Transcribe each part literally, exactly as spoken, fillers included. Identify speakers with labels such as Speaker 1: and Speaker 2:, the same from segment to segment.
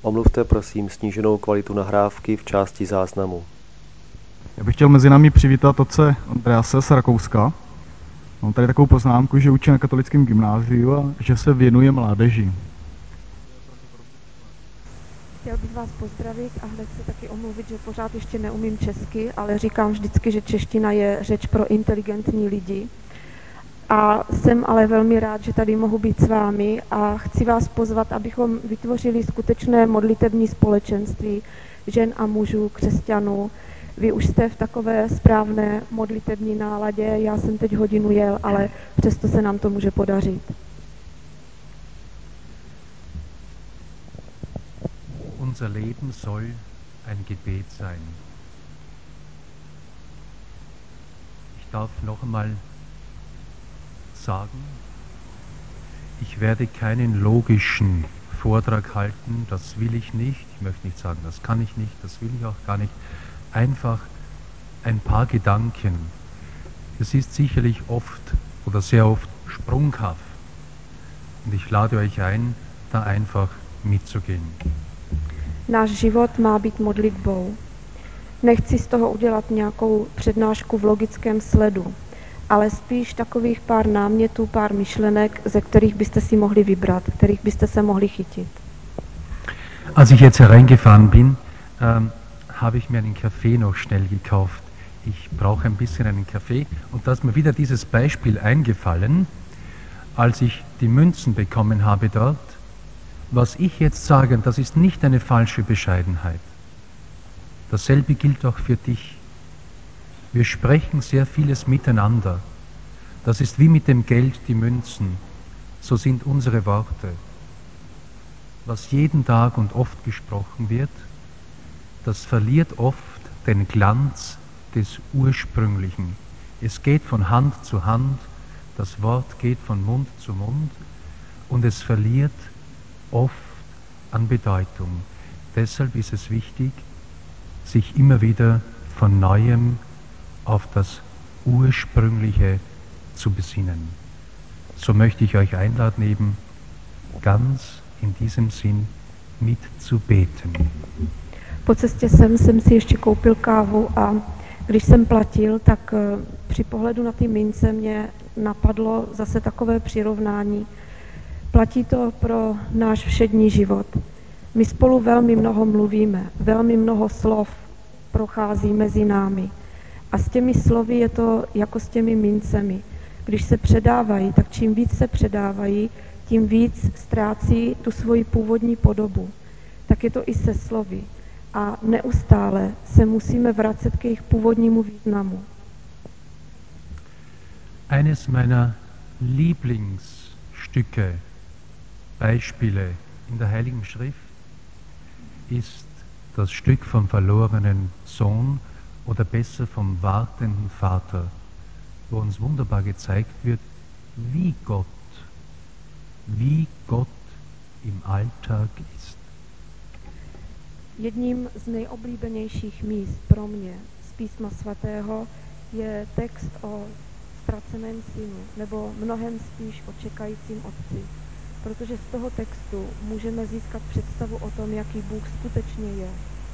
Speaker 1: Omluvte prosím sníženou kvalitu nahrávky v části záznamu.
Speaker 2: Já bych chtěl mezi námi přivítat otce Andrease z Rakouska. Mám tady takovou poznámku, že učí na katolickém gymnáziu a že se věnuje mládeži.
Speaker 3: Chtěl bych vás pozdravit a hned se taky omluvit, že pořád ještě neumím česky, ale říkám vždycky, že čeština je řeč pro inteligentní lidi. A jsem ale velmi rád, že tady mohu být s vámi a chci vás pozvat, abychom vytvořili skutečné modlitební společenství žen a mužů, křesťanů. Vy už jste v takové správné modlitební náladě, já jsem teď hodinu jel, ale přesto se nám to může podařit.
Speaker 4: Unser Leben soll ein Gebet sein. Ich darf noch einmal sagen, ich werde keinen logischen Vortrag halten, das will ich nicht. Ich möchte nicht sagen, das kann ich nicht, das will ich auch gar nicht. Einfach ein paar Gedanken. Es ist sicherlich oft oder sehr oft sprunghaft. Und ich lade euch ein, da einfach mitzugehen.
Speaker 3: Náš život má být modlitbou. Nechci z toho udělat nějakou přednášku v logickém sledu, ale spíš takových pár námětů, pár myšlenek, ze kterých byste si mohli vybrat, kterých byste se mohli chytit.
Speaker 4: Als ich jetzt hereingefahren bin, ähm, habe ich mir einen Kaffee noch schnell gekauft. Ich brauche ein bisschen einen Kaffee und da ist mir wieder dieses Beispiel eingefallen, als ich die Münzen bekommen habe dort. Was ich jetzt sage, das ist nicht eine falsche Bescheidenheit. Dasselbe gilt auch für dich. Wir sprechen sehr vieles miteinander. Das ist wie mit dem Geld, die Münzen. So sind unsere Worte. Was jeden Tag und oft gesprochen wird, das verliert oft den Glanz des Ursprünglichen. Es geht von Hand zu Hand, das Wort geht von Mund zu Mund und es verliert oft an Bedeutung. Deshalb ist es wichtig, sich immer wieder von Neuem auf das Ursprüngliche zu besinnen. So möchte ich euch einladen, eben ganz in diesem Sinn mitzubeten.
Speaker 3: Po cestě sem jsem si ještě koupil kávu a když jsem platil, tak při pohledu na ty mince mě napadlo zase takové přirovnání. Platí to pro náš všední život. My spolu velmi mnoho mluvíme, velmi mnoho slov prochází mezi námi. A s těmi slovy je to jako s těmi mincemi. Když se předávají, tak čím víc se předávají, tím víc ztrácí tu svoji původní podobu. Tak je to i se slovy. A neustále se musíme vracet k jejich původnímu významu.
Speaker 4: Eines meiner Lieblingsstücke, Beispiele in der Heiligen Schrift ist das Stück vom verlorenen Sohn oder besser vom wartenden Vater, wo uns wunderbar gezeigt wird, wie Gott, wie Gott im Alltag ist.
Speaker 3: Jedním z nejoblíbenějších míst pro mě z písma svatého je text o ztraceném synu, nebo mnohem spíš o čekajícím otci. Protože z toho textu můžeme získat představu o tom, jaký Bůh skutečně je.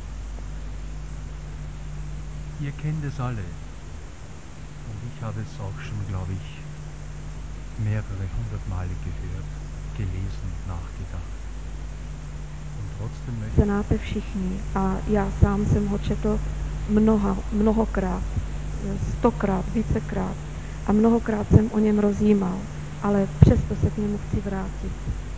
Speaker 4: Ihr kennt es alle. Und ich habe es auch schon, glaube ich, mehrere hundert Male gehört, gelesen, nachgedacht. Und trotzdem möchte
Speaker 3: Znáte všichni a já sám jsem ho četl mnoha, mnohokrát, stokrát, vícekrát a mnohokrát jsem o něm rozjímal, ale přesto se k němu chci vrátit.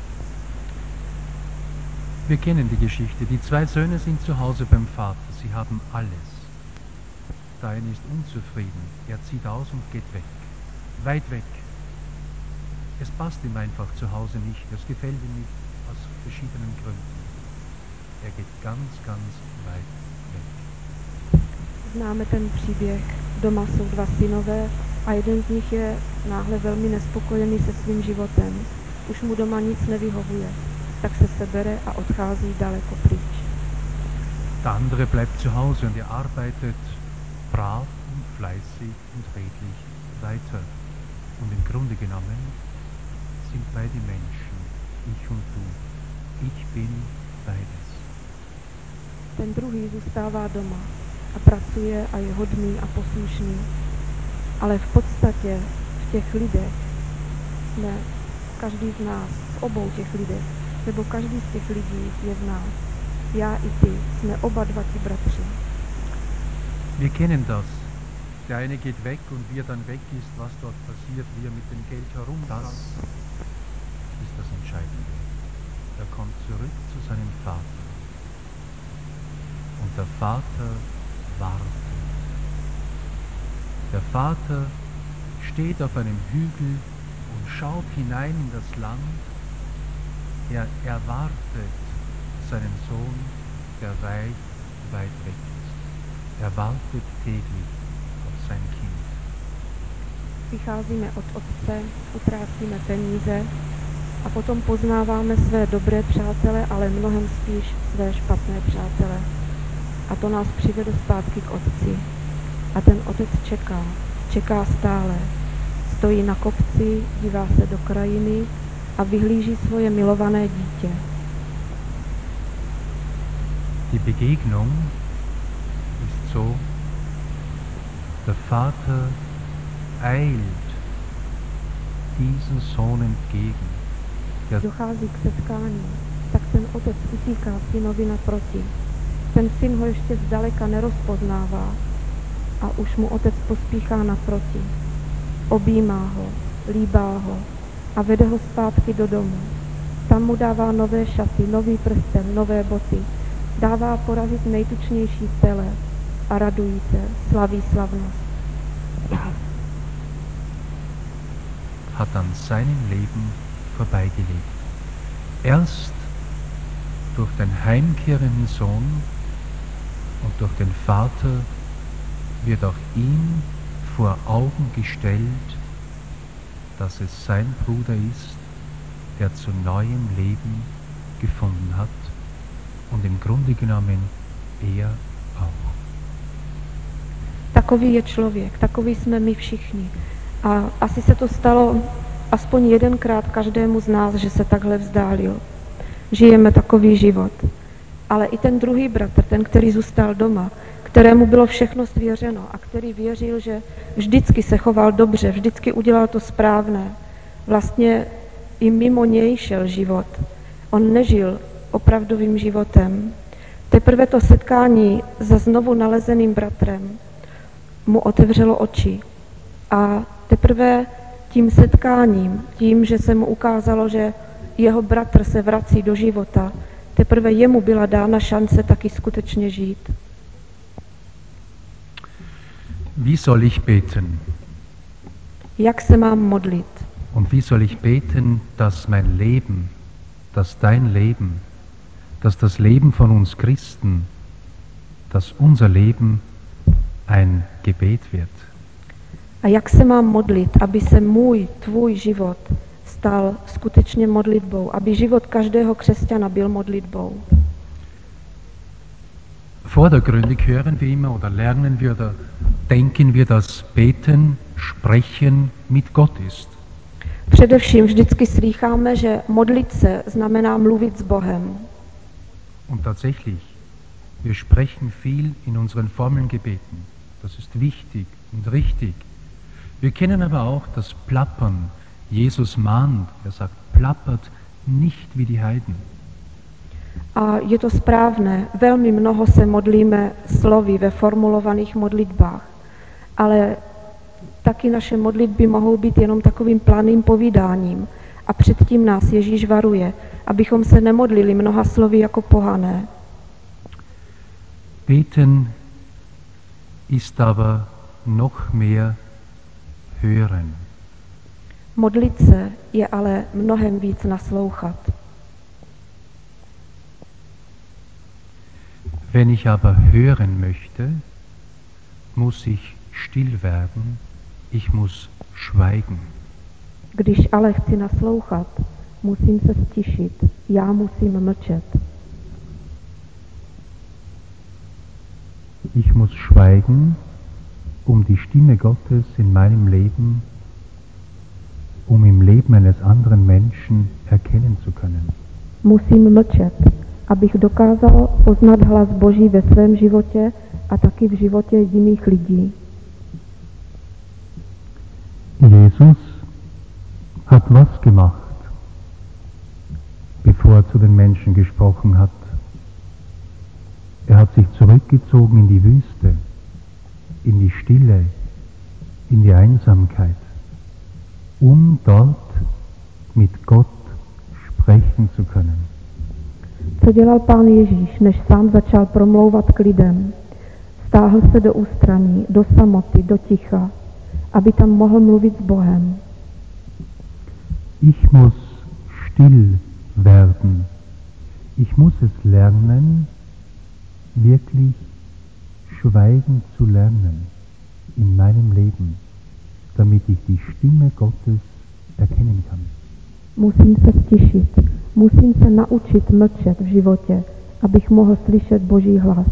Speaker 4: Wir kennen die Geschichte. Die zwei Söhne sind zu Hause beim Vater. Sie haben alles. Der eine ist unzufrieden. Er zieht aus und geht weg. Weit weg. Es passt ihm einfach zu Hause nicht. Es gefällt ihm nicht aus verschiedenen Gründen. Er geht ganz, ganz weit weg.
Speaker 3: Známe ten příběh. Doma jsou dva synové a jeden z nich je náhle velmi nespokojený se svým životem. Už mu doma nic nevyhovuje. Tak se sebere a odchází daleko pryč.
Speaker 4: Der andere bleibt zu Hause und er arbeitet brav und fleißig und redlich weiter. Und im Grunde genommen sind beide Menschen, ich und du. Ich bin beides.
Speaker 3: ten druhý zůstává doma a pracuje a je hodný a poslušný. Ale v podstatě v těch lidech jsme, každý z nás, v obou těch lidech, nebo každý z těch lidí je v nás. Já i ty jsme oba dva ti bratři.
Speaker 4: Wir kennen das. Der eine geht weg und wie er dann weg ist, was dort passiert, wie er mit dem Geld herum. Das ist das Entscheidende. Er kommt zurück zu seinem Vater. Und der Vater wartet. Der Vater steht auf einem Hügel und schaut hinein in das Land. Er erwartet seinen Sohn, der weit, weit weg ist. Er wartet täglich auf sein Kind.
Speaker 3: Vycházíme od otce, utrácíme peníze a potom poznáváme své dobré přátele, ale mnohem spíš své špatné přátele. A to nás přivede zpátky k otci. A ten otec čeká, čeká stále. Stojí na kopci, dívá se do krajiny a vyhlíží svoje milované dítě.
Speaker 4: Die Begegnung ist so, der Vater eilt diesem Sohn entgegen. Der
Speaker 3: Dochází k setkání, tak ten otec utíká synovi naproti. Ten syn ho ještě zdaleka nerozpoznává a už mu otec pospíchá naproti. Objímá ho, líbá ho a vede ho zpátky do domu. Tam mu dává nové šaty, nový prsten, nové boty. Dává porazit nejtučnější tele a radují se, slaví slavnost.
Speaker 4: hat an seinem Leben vorbeigelebt. Erst durch den heimkehrenden Sohn und durch den Vater wird auch ihm vor Augen gestellt, dass es sein Bruder ist, der zu neuem Leben gefunden hat und im Grunde genommen er auch.
Speaker 3: Takový je člověk, takový jsme my všichni. A asi se to stalo aspoň jedenkrát každému z nás, že se takhle vzdálil. Žijeme takový život. Ale i ten druhý bratr, ten, který zůstal doma, kterému bylo všechno svěřeno a který věřil, že vždycky se choval dobře, vždycky udělal to správné. Vlastně i mimo něj šel život. On nežil opravdovým životem. Teprve to setkání se znovu nalezeným bratrem mu otevřelo oči. A teprve tím setkáním, tím, že se mu ukázalo, že jeho bratr se vrací do života, teprve jemu byla dána šance taky skutečně žít.
Speaker 4: Wie soll ich beten?
Speaker 3: Jak se mám modlit?
Speaker 4: Und wie soll ich beten, dass mein Leben, dass dein Leben, dass das Leben von uns Christen, dass unser Leben ein Gebet wird?
Speaker 3: A jak se mám modlit, aby se můj, tvůj život stal skutečně modlitbou, aby život každého křesťana byl modlitbou?
Speaker 4: Vordergründig hören wir immer oder lernen wir oder denken wir, dass Beten, Sprechen mit Gott ist.
Speaker 3: Především vždycky slýcháme, že modlit se znamená mluvit s Bohem.
Speaker 4: Und tatsächlich, wir sprechen viel in unseren Formelgebeten. Das ist wichtig und richtig. Wir kennen aber auch das Plappern. Jesus mahnt, er sagt, plappert nicht wie die Heiden.
Speaker 3: A je to správné, velmi mnoho se modlíme slovy ve formulovaných modlitbách, ale taky naše modlitby mohou být jenom takovým planým povídáním. A předtím nás Ježíš varuje, abychom se nemodlili mnoha slovy jako pohané.
Speaker 4: Beten ist aber noch mehr hören.
Speaker 3: Modlit se je ale mnohem víc naslouchat.
Speaker 4: Wenn ich aber hören möchte, muss ich still werden, ich muss schweigen.
Speaker 3: Když ale chci naslouchat, musím se stišit, já musím mlčet.
Speaker 4: Ich muss schweigen, um die Stimme Gottes in meinem Leben, um im Leben eines anderen Menschen erkennen zu können.
Speaker 3: Musím mlčet, abych dokázal poznat hlas Boží ve svém životě a taky v životě jiných lidí.
Speaker 4: Jesus hat was gemacht, bevor er zu den Menschen gesprochen hat. Er hat sich zurückgezogen in die Wüste, in die Stille, in die Einsamkeit, um dort mit Gott sprechen zu können.
Speaker 3: Co dělal Pán Ježíš, než sám začal promlouvat k lidem? Stáhl se do ústraní, do samoty, do ticha, aby tam mohl mluvit s Bohem.
Speaker 4: Ich muss still werden. Ich muss es lernen, wirklich schweigen zu lernen in meinem Leben, damit ich die Stimme Gottes erkennen kann.
Speaker 3: Musím se stišit, musím se naučit mlčet v životě, abych mohl slyšet Boží hlas.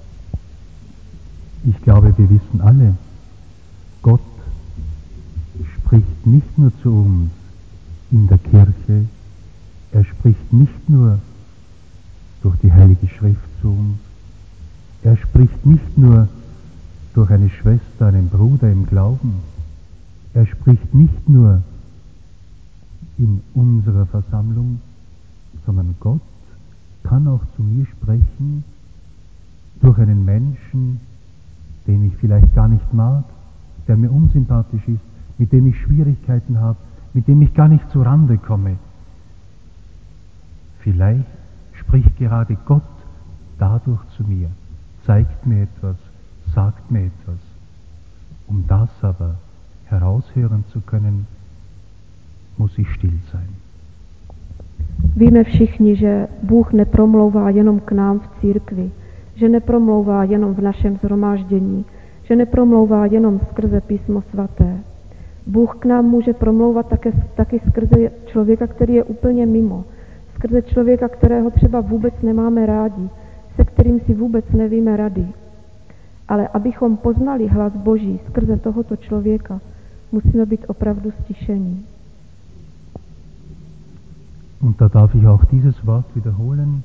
Speaker 4: Ich glaube, wir wissen alle, Gott spricht nicht nur zu uns in der Kirche, er spricht nicht nur durch die Heilige Schrift zu uns, er spricht nicht nur durch eine Schwester, einen Bruder im Glauben, er spricht nicht nur in unserer Versammlung, sondern Gott kann auch zu mir sprechen durch einen Menschen, den ich vielleicht gar nicht mag, der mir unsympathisch ist, mit dem ich Schwierigkeiten habe, mit dem ich gar nicht zu Rande komme. Vielleicht spricht gerade Gott dadurch zu mir, zeigt mir etwas, sagt mir etwas. Um das aber heraushören zu können, muss ich still sein.
Speaker 3: Víme všichni, že Bůh nepromlouvá jenom k nám v církvi, že nepromlouvá jenom v našem shromáždění, že nepromlouvá jenom skrze písmo svaté. Bůh k nám může promlouvat také, taky skrze člověka, který je úplně mimo, skrze člověka, kterého třeba vůbec nemáme rádi, se kterým si vůbec nevíme rady. Ale abychom poznali hlas Boží skrze tohoto člověka, musíme být opravdu stišení.
Speaker 4: Und da darf ich auch dieses Wort wiederholen.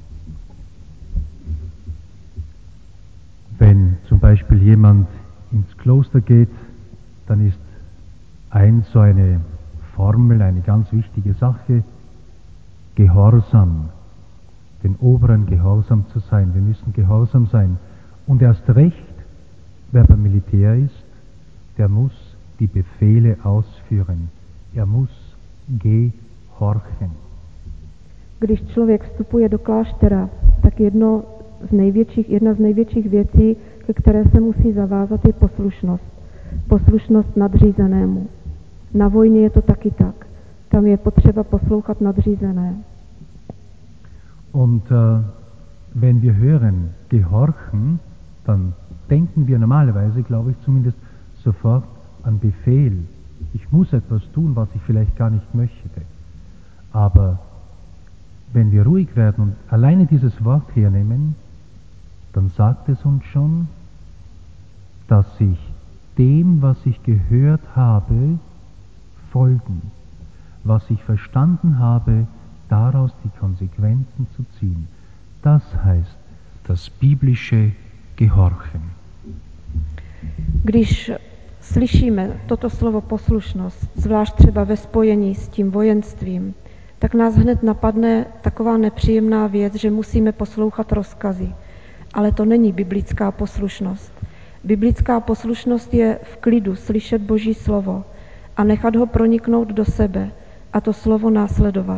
Speaker 4: Wenn zum Beispiel jemand ins Kloster geht, dann ist ein so eine Formel, eine ganz wichtige Sache, Gehorsam, den Oberen gehorsam zu sein. Wir müssen gehorsam sein. Und erst recht, wer beim Militär ist, der muss die Befehle ausführen. Er muss gehorchen.
Speaker 3: Když člověk vstupuje do kláštera, tak jedno z největších, jedna z největších věcí, ke které se musí zavázat, je poslušnost. Poslušnost nadřízenému. Na vojně je to taky tak. Tam je potřeba poslouchat nadřízené.
Speaker 4: Und äh, wenn wir hören, gehorchen, dann denken wir normalerweise, glaube ich zumindest, sofort an Befehl. Ich muss etwas tun, was ich vielleicht gar nicht möchte. Aber wenn wir ruhig werden und alleine dieses Wort hernehmen, dann sagt es uns schon, dass ich dem, was ich gehört habe, folgen. Was ich verstanden habe, daraus die Konsequenzen zu ziehen. Das heißt das biblische Gehorchen.
Speaker 3: Když slyšíme toto slovo poslušnost, zvlášť třeba ve spojení s tím vojenstvím, tak nás hned napadne taková nepříjemná věc, že musíme poslouchat rozkazy. Ale to není biblická poslušnost. Biblická poslušnost je v klidu slyšet Boží slovo a nechat ho proniknout do sebe a to slovo následovat.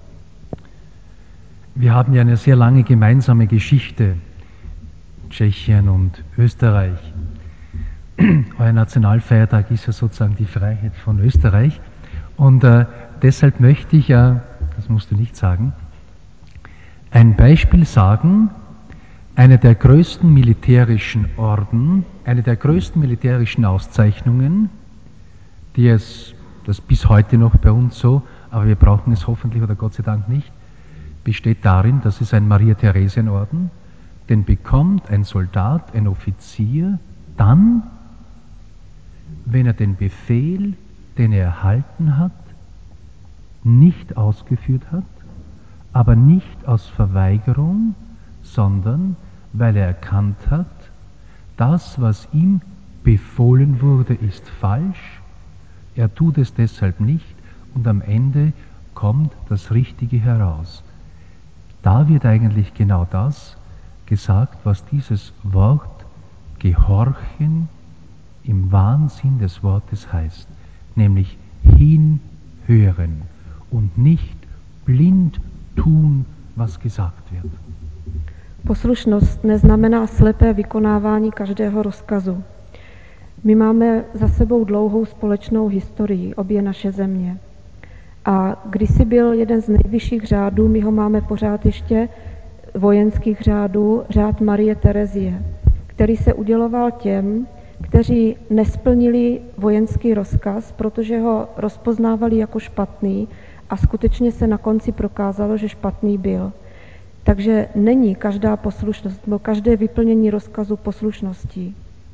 Speaker 4: Wir haben ja eine sehr lange gemeinsame Geschichte, Tschechien und Österreich. Euer Nationalfeiertag ist ja sozusagen die Freiheit von Österreich. Und äh, deshalb möchte ich, äh, das musst du nicht sagen, ein Beispiel sagen, eine der größten militärischen Orden, eine der größten militärischen Auszeichnungen, die es, das bis heute noch bei uns so, aber wir brauchen es hoffentlich oder Gott sei Dank nicht, besteht darin, dass es ein Maria-Theresien-Orden, den bekommt ein Soldat, ein Offizier, dann, wenn er den Befehl, den er erhalten hat, nicht ausgeführt hat, aber nicht aus Verweigerung, sondern weil er erkannt hat, das, was ihm befohlen wurde, ist falsch, er tut es deshalb nicht und am Ende kommt das Richtige heraus. Da wird eigentlich genau das gesagt, was dieses Wort Gehorchen im wahren Sinn des Wortes heißt, nämlich hinhören und nicht blind tun, was gesagt wird.
Speaker 3: Poslušnost neznamená slepé vykonávání každého rozkazu. My máme za sebou dlouhou společnou historii, obě naše země. A kdysi byl jeden z nejvyšších řádů, my ho máme pořád ještě, vojenských řádů, řád Marie Terezie, který se uděloval těm, kteří nesplnili vojenský rozkaz, protože ho rozpoznávali jako špatný a skutečně se na konci prokázalo, že špatný byl. Takže není každá poslušnost, nebo každé vyplnění rozkazu poslušností.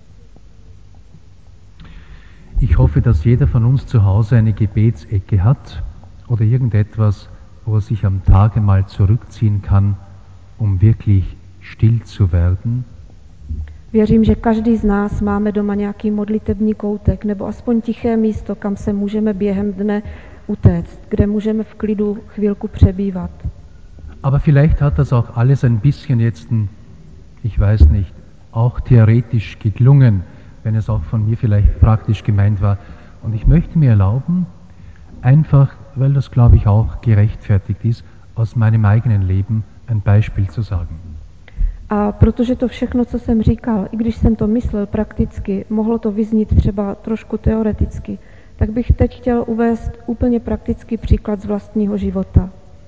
Speaker 4: Ich hoffe, dass jeder von uns zu Hause eine Gebetsecke hat oder irgendetwas, wo er sich am Tage mal zurückziehen kann, um wirklich still zu werden.
Speaker 3: Věřím, že každý z nás máme doma nějaký modlitební koutek nebo aspoň tiché místo, kam se můžeme během dne utéct, kde můžeme v klidu chvilku přebývat.
Speaker 4: Aber vielleicht hat das auch alles ein bisschen jetzt, ich weiß nicht, auch theoretisch geklungen, wenn es auch von mir vielleicht praktisch gemeint war. Und ich möchte mir erlauben, einfach, weil das glaube ich auch gerechtfertigt ist, aus meinem eigenen Leben ein Beispiel zu sagen.
Speaker 3: A protože to všechno, co jsem říkal, i když jsem to myslel prakticky, mohlo to vyznít třeba trošku teoreticky, tak bych teď chtěl uvést úplně praktický příklad z vlastního života.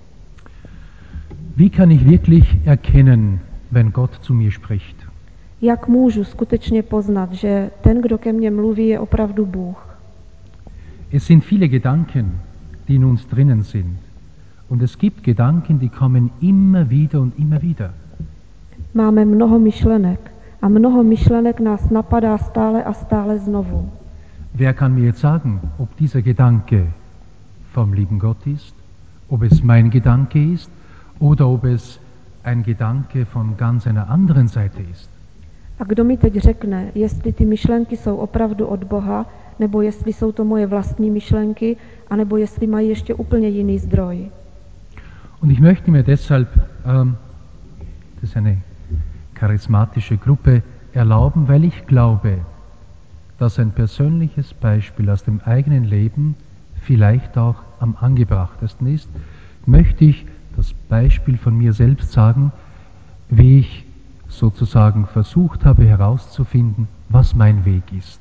Speaker 4: Wie kann ich wirklich erkennen, wenn Gott zu mir spricht?
Speaker 3: Jak můžu skutečně poznat, že ten, kdo ke mně mluví, je opravdu Bůh?
Speaker 4: Es sind viele Gedanken, die in uns drinnen sind. Und es gibt Gedanken, die kommen immer wieder und immer wieder.
Speaker 3: Máme mnoho myšlenek a mnoho myšlenek nás napadá stále a stále znovu.
Speaker 4: Wer kann mir jetzt sagen, ob dieser Gedanke vom lieben Gott ist, ob es mein Gedanke ist oder ob es ein Gedanke von ganz einer anderen Seite ist?
Speaker 3: A kdo mi teď řekne, jestli ty myšlenky jsou opravdu od Boha, nebo jestli jsou to moje vlastní myšlenky, anebo jestli mají ještě úplně jiný zdroj?
Speaker 4: Und ich möchte mir deshalb, ähm, das ist eine charismatische Gruppe, erlauben, weil ich glaube, dass ein persönliches Beispiel aus dem eigenen Leben vielleicht auch am angebrachtesten ist, möchte ich das Beispiel von mir selbst sagen, wie ich sozusagen versucht habe herauszufinden, was mein Weg ist.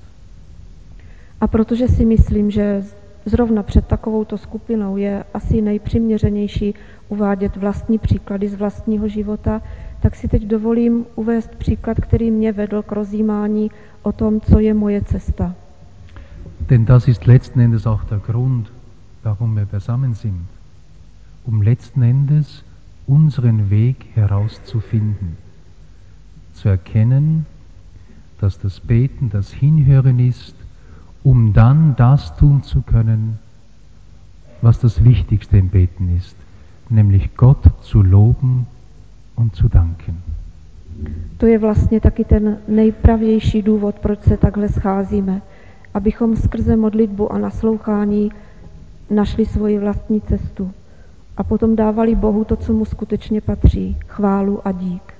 Speaker 3: A protože si myslím, že zrovna před takovouto skupinou je asi nejpřiměřenější uvádět vlastní příklady z vlastního života, tak si teď dovolím uvést příklad, který mě vedl k rozjímání o tom, co je moje cesta.
Speaker 4: Denn das ist letzten Endes auch der Grund, warum wir beisammen sind. Um letzten Endes unseren Weg herauszufinden. Zu erkennen, dass das Beten das Hinhören ist, um dann das tun zu können, was das Wichtigste im Beten ist, nämlich Gott zu loben und zu danken.
Speaker 3: To je vlastně taky ten nejpravější důvod, proč se takhle scházíme, abychom skrze modlitbu a naslouchání našli svoji vlastní cestu a potom dávali Bohu to, co mu skutečně patří, chválu a dík.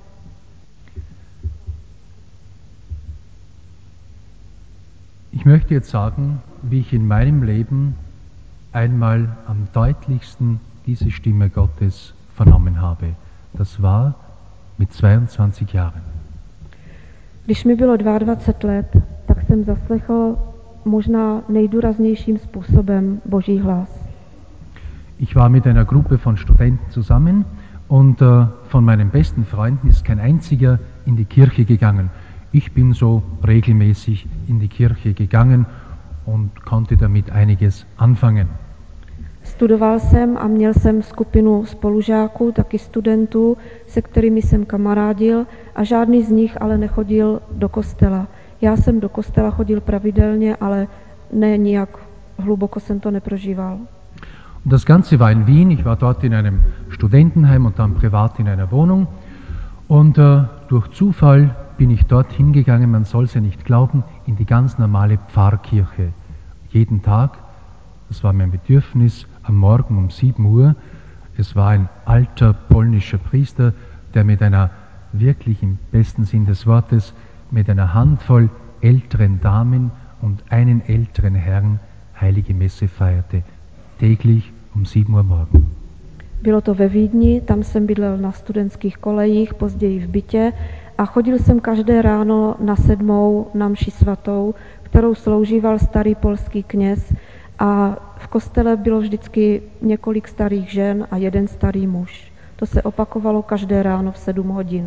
Speaker 4: Ich möchte jetzt sagen, wie ich in meinem Leben einmal am deutlichsten diese Stimme Gottes vernommen habe. Das war mit zweiundzwanzig Jahren.
Speaker 3: Když mi bylo dvacet dva let, tak jsem zaslechl možná nejdůraznějším způsobem Boží hlas.
Speaker 4: Ich war mit einer Gruppe von Studenten zusammen und uh, von meinen besten Freunden ist kein einziger in die Kirche gegangen. Ich bin so regelmäßig in die Kirche gegangen und konnte damit einiges anfangen.
Speaker 3: Studoval jsem a měl jsem skupinu spolužáků, taky studentů, se kterými jsem kamarádil a žádný z nich ale nechodil do kostela. Já jsem do kostela chodil pravidelně, ale ne nijak hluboko jsem to neprožíval.
Speaker 4: Und das Ganze war in Wien. Ich war dort in einem Studentenheim und dann privat in einer Wohnung. Und äh, durch Zufall bin ich dort hingegangen, man soll es ja nicht glauben, in die ganz normale Pfarrkirche. Jeden Tag, das war mein Bedürfnis, am Morgen um sieben Uhr. Es war ein alter polnischer Priester, der mit einer, wirklich im besten Sinn des Wortes, mit einer Handvoll älteren Damen und einen älteren Herrn heilige Messe feierte. Täglich um sieben Uhr morgen.
Speaker 3: Bylo to ve Vídni, tam jsem bydlel na studentských kolejích, později v bytě a chodil jsem každé ráno na sedmou na mši svatou, kterou sloužíval starý polský kněz a v kostele bylo vždycky několik starých žen a jeden starý muž. To se opakovalo každé ráno v sedm hodin.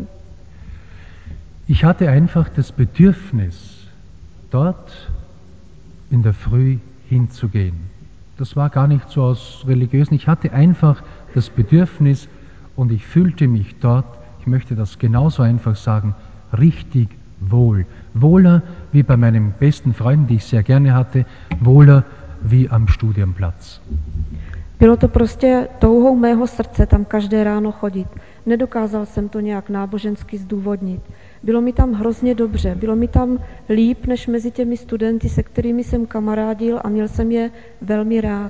Speaker 4: Ich hatte einfach das Bedürfnis, dort in der Früh hinzugehen. Das war gar nicht so aus religiösen, ich hatte einfach das Bedürfnis und ich fühlte mich dort, ich möchte das genauso einfach sagen, richtig wohl. Wohler wie bei meinem besten Freund, die ich sehr gerne hatte, wohler wie am Studienplatz.
Speaker 3: Bylo to prostě touhou mého srdce tam každé ráno chodit. Nedokázal jsem to nějak nábožensky zdůvodnit. Bylo mi tam hrozně dobře, bylo mi tam líp než mezi těmi studenty, se kterými jsem kamarádil a měl jsem je velmi rád.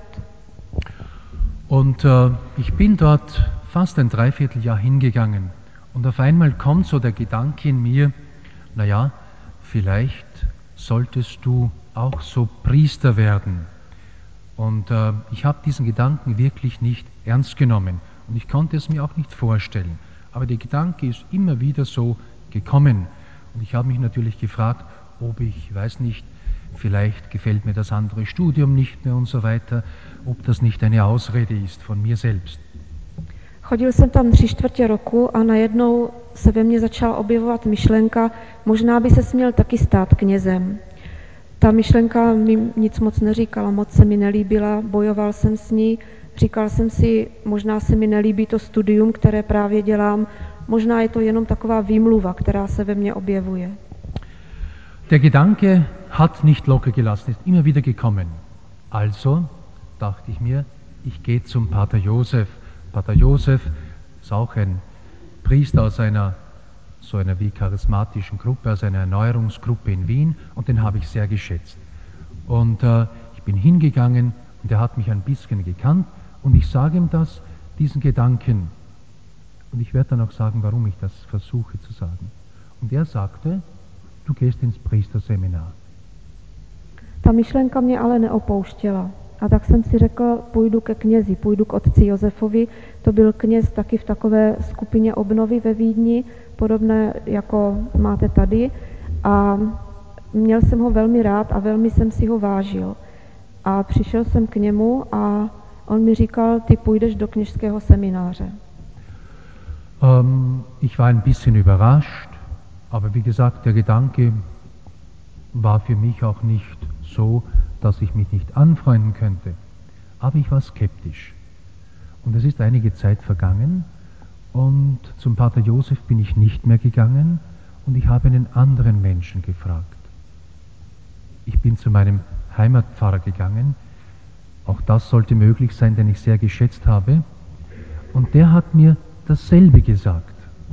Speaker 4: Und äh, ich bin dort fast ein Dreivierteljahr hingegangen und auf einmal kommt so der Gedanke in mir, naja, vielleicht solltest du auch so Priester werden. Und äh, ich habe diesen Gedanken wirklich nicht ernst genommen und ich konnte es mir auch nicht vorstellen. Aber der Gedanke ist immer wieder so gekommen und ich habe mich natürlich gefragt, ob ich, weiß nicht, vielleicht gefällt mir das andere Studium nicht mehr und so weiter, ob das nicht eine Ausrede ist von mir selbst.
Speaker 3: Chodil jsem tam tři čtvrtě roku a najednou se ve mně začala objevovat myšlenka, možná by se směl taky stát knězem. Ta myšlenka mi nic moc neříkala, moc se mi nelíbila, bojoval jsem s ní, říkal jsem si, možná se mi nelíbí to studium, které právě dělám, možná je to jenom taková výmluva, která se ve mně objevuje.
Speaker 4: Der Gedanke hat nicht locker gelassen, ist immer wieder gekommen. Also dachte ich mir, ich gehe zum Pater Josef. Pater Josef ist auch ein Priester aus einer so einer wie charismatischen Gruppe, aus einer Erneuerungsgruppe in Wien und den habe ich sehr geschätzt. Und äh, ich bin hingegangen und er hat mich ein bisschen gekannt und ich sage ihm das, diesen Gedanken. Und ich werde dann auch sagen, warum ich das versuche zu sagen. Und er sagte, du gehst ins Priesterseminar.
Speaker 3: Ta myšlenka mě ale neopouštěla. A tak jsem si řekl, půjdu ke knězi, půjdu k otci Josefovi. To byl kněz taky v takové skupině obnovy ve Vídni, podobné jako máte tady. A měl jsem ho velmi rád a velmi jsem si ho vážil. A přišel jsem k němu a on mi říkal, ty půjdeš do kněžského semináře.
Speaker 4: Um, ich war ein bisschen überrascht, aber wie gesagt, der Gedanke war für mich auch nicht so, dass ich mich nicht anfreunden könnte. Aber ich war skeptisch. Und es ist einige Zeit vergangen und zum Pater Josef bin ich nicht mehr gegangen und ich habe einen anderen Menschen gefragt. Ich bin zu meinem Heimatpfarrer gegangen, auch das sollte möglich sein, den ich sehr geschätzt habe, und der hat mir dasselbe gesagt.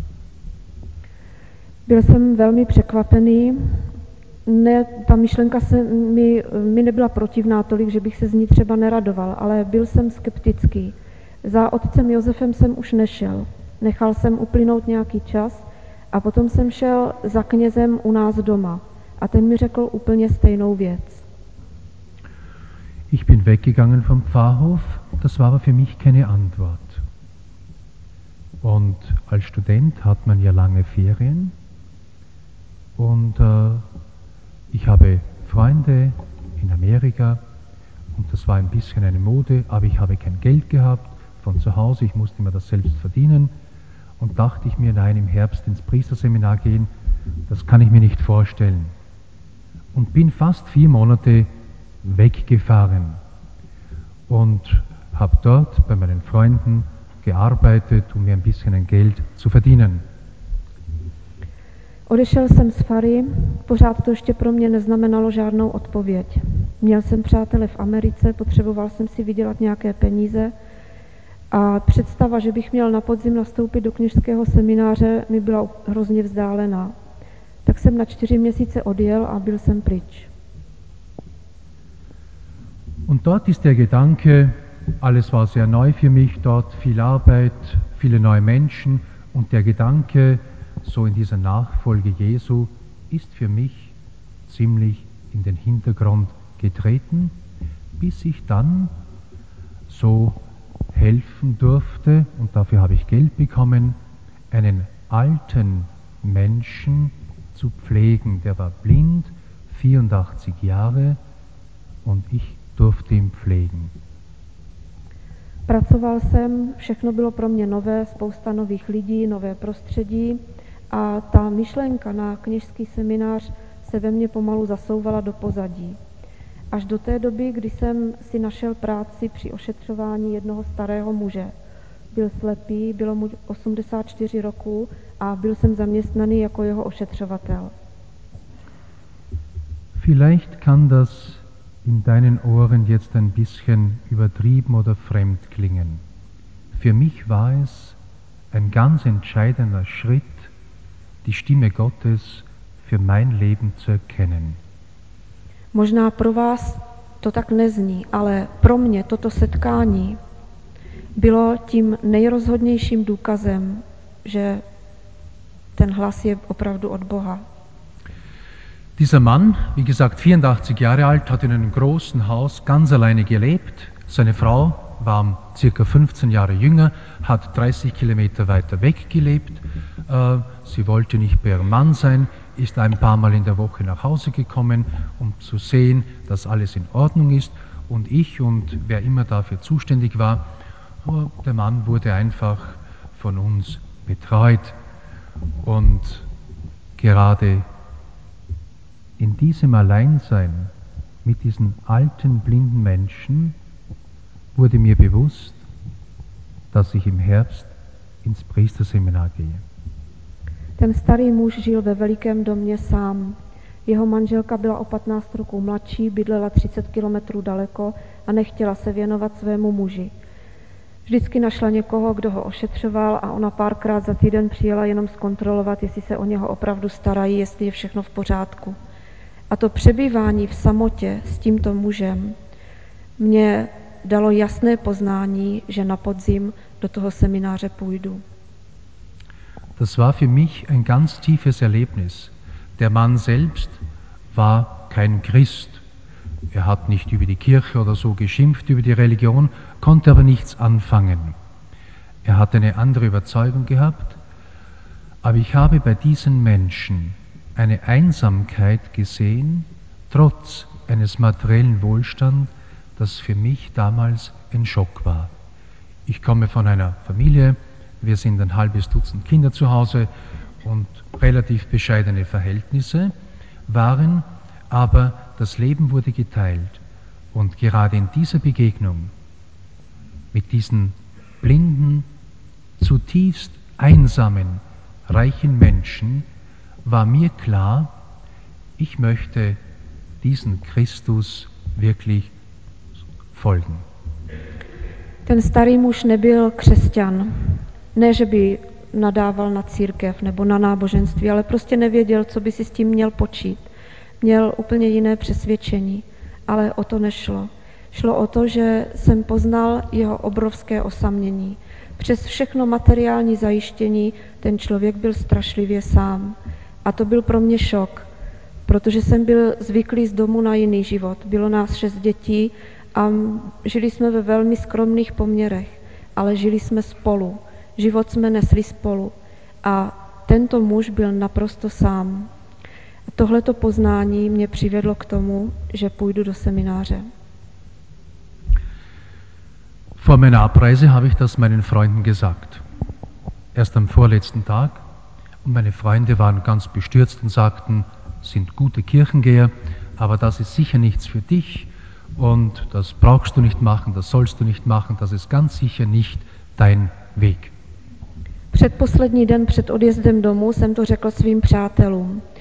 Speaker 3: Byl jsem velmi překvapený. Ne, ta myšlenka se mi, mi nebyla protivná tolik, že bych se z ní třeba neradoval, ale byl jsem skeptický. Za otcem Josefem jsem už nešel. Nechal jsem uplynout nějaký čas a potom jsem šel za knězem u nás doma. A ten mi řekl úplně stejnou věc.
Speaker 4: Ich bin weggegangen vom Pfarrhof, das war aber für mich keine Antwort. Und als Student hat man ja lange Ferien und äh, ich habe Freunde in Amerika und das war ein bisschen eine Mode, aber ich habe kein Geld gehabt von zu Hause, ich musste mir das selbst verdienen und dachte ich mir, nein, im Herbst ins Priesterseminar gehen, das kann ich mir nicht vorstellen. Und bin fast vier Monate weggefahren und habe dort bei meinen Freunden gearbeitet, um mir ein bisschen ein Geld zu verdienen.
Speaker 3: Odešel jsem z fary, pořád to ještě pro mě neznamenalo žádnou odpověď. Měl jsem přátele v Americe, potřeboval jsem si vydělat nějaké peníze a představa, že bych měl na podzim nastoupit do kněžského semináře, mi byla hrozně vzdálená. Tak jsem na čtyři měsíce odjel a byl jsem pryč.
Speaker 4: Und dort ist der Gedanke, alles war sehr neu für mich, dort viel Arbeit, viele neue Menschen und der Gedanke, so in dieser Nachfolge Jesu, ist für mich ziemlich in den Hintergrund getreten, bis ich dann so helfen durfte, und dafür habe ich Geld bekommen, einen alten Menschen zu pflegen. Der war blind, vierundachtzig Jahre, und ich durfte ihn pflegen.
Speaker 3: Pracoval jsem, všechno bylo pro mě nové, spousta nových lidí, nové prostředí a ta myšlenka na kněžský seminář se ve mně pomalu zasouvala do pozadí. Až do té doby, kdy jsem si našel práci při ošetřování jednoho starého muže. Byl slepý, bylo mu osmdesát čtyři roků a byl jsem zaměstnaný jako jeho ošetřovatel.
Speaker 4: Vielleicht kann das in deinen Ohren jetzt ein bisschen übertrieben oder fremd klingen. Für mich war es ein ganz entscheidender Schritt, die Stimme Gottes für mein Leben zu erkennen.
Speaker 3: Možná pro vás to tak nezní, ale pro mě toto setkání bylo tím nejrozhodnějším důkazem, že ten hlas je opravdu od Boha.
Speaker 4: Dieser Mann, wie gesagt vierundachtzig Jahre alt, hat in einem großen Haus ganz alleine gelebt. Seine Frau war circa fünfzehn Jahre jünger, hat dreißig Kilometer weiter weg gelebt. Sie wollte nicht bei ihrem Mann sein, ist ein paar Mal in der Woche nach Hause gekommen, um zu sehen, dass alles in Ordnung ist. Und ich und wer immer dafür zuständig war, der Mann wurde einfach von uns betreut. Und gerade in diesem Alleinsein mit diesen alten, blinden Menschen wurde mir bewusst, dass ich im Herbst ins Priesterseminar gehe.
Speaker 3: Ten starý muž žil ve velikém domě sám. Jeho manželka byla o patnáct roků mladší, bydlela třicet kilometrů daleko a nechtěla se věnovat svému muži. Vždycky našla někoho, kdo ho ošetřoval a ona párkrát za týden přijela jenom zkontrolovat, jestli se o něho opravdu starají, jestli je všechno v pořádku. A to přebývání v samotě s tímto mužem mě dalo jasné poznání, že na podzim do toho semináře půjdu.
Speaker 4: Das war für mich ein ganz tiefes Erlebnis. Der Mann selbst war kein Christ. Er hat nicht über die Kirche oder so geschimpft, über die Religion, konnte aber nichts anfangen. Er hat eine andere Überzeugung gehabt, aber ich habe bei diesen Menschen eine Einsamkeit gesehen, trotz eines materiellen Wohlstands, das für mich damals ein Schock war. Ich komme von einer Familie, wir sind ein halbes Dutzend Kinder zu Hause und relativ bescheidene Verhältnisse waren, aber das Leben wurde geteilt. Und gerade in dieser Begegnung mit diesen blinden, zutiefst einsamen, reichen Menschen war mir klar, ich möchte diesen Christus wirklich folgen.
Speaker 3: Ten starý muž nebyl křesťan. Ne, že by nadával na církev nebo na náboženství, ale prostě nevěděl, co by si s tím měl počít. Měl úplně jiné přesvědčení, ale o to nešlo. Šlo o to, že jsem poznal jeho obrovské osamění. Přes všechno materiální zajištění ten člověk byl strašlivě sám. A to byl pro mě šok, protože jsem byl zvyklý z domu na jiný život. Bylo nás šest dětí a žili jsme ve velmi skromných poměrech, ale žili jsme spolu. Život jsme nesli spolu a tento muž byl naprosto sám. Tohleto poznání mě přivedlo k tomu, že půjdu do semináře.
Speaker 4: Vor meiner Abreise habe ich das meinen Freunden gesagt. Erst am vorletzten Tag. Und meine Freunde waren ganz bestürzt und sagten, sind gute Kirchengeher, aber das ist sicher nichts für dich und das brauchst du nicht machen, das sollst du nicht machen, das ist ganz sicher nicht dein Weg.
Speaker 3: Předposlední den před odjezdem domů jsem to řekl svým přátelům.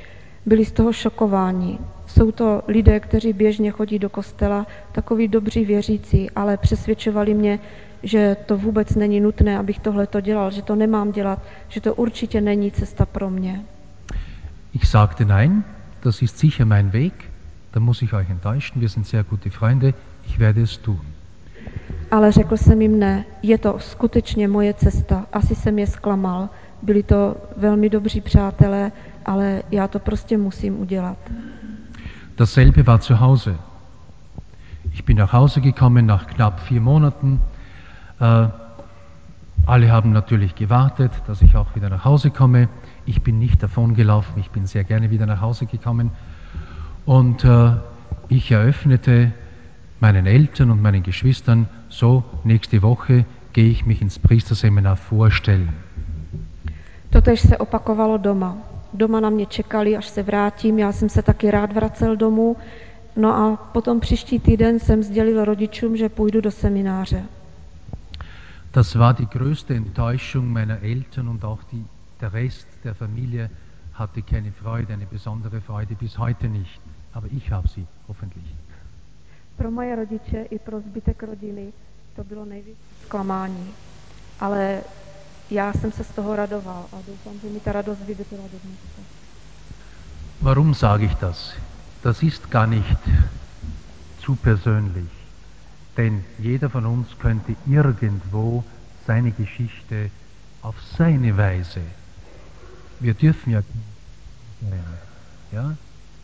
Speaker 3: Byli z toho šokováni. Jsou to lidé, kteří běžně chodí do kostela, takoví dobří věřící, ale přesvědčovali mě, že to vůbec není nutné, abych tohle to dělal, že to nemám dělat, že to určitě není cesta pro mě.
Speaker 4: Ich sagte nein, das ist sicher mein Weg, da muss ich euch enttäuschen, wir sind sehr gute Freunde, ich werde es tun.
Speaker 3: Ale řekl jsem jim ne, je to skutečně moje cesta, asi jsem je zklamal, byli to velmi dobří přátelé, ale já to prostě musím udělat.
Speaker 4: Dasselbe war zu Hause. Ich bin nach Hause gekommen nach knapp vier Monaten. Äh, alle haben natürlich gewartet, dass ich auch wieder nach Hause komme. Ich bin nicht davongelaufen, ich bin sehr gerne wieder nach Hause gekommen. Und äh, ich eröffnete meinen Eltern und meinen Geschwistern, so, nächste Woche gehe ich mich ins Priesterseminar vorstellen.
Speaker 3: Totež se opakovalo doma. Doma na mě čekali, až se vrátím, já jsem se taky rád vracel domů. No a potom příští týden jsem sdělil rodičům, že půjdu do semináře.
Speaker 4: Das war die größte Enttäuschung meiner Eltern und auch die, der Rest der Familie hatte keine Freude, eine besondere Freude bis heute nicht. Aber ich habe sie, hoffentlich.
Speaker 3: Pro moje rodiče i pro zbytek rodiny to bylo největší zklamání. Ale já jsem se z toho radoval a doufám, že mi ta radost vydržela do dneška.
Speaker 4: Warum sage ich das? Das ist gar nicht zu persönlich. Denn jeder von uns könnte irgendwo seine Geschichte auf seine Weise. Wir dürfen ja sein, ja?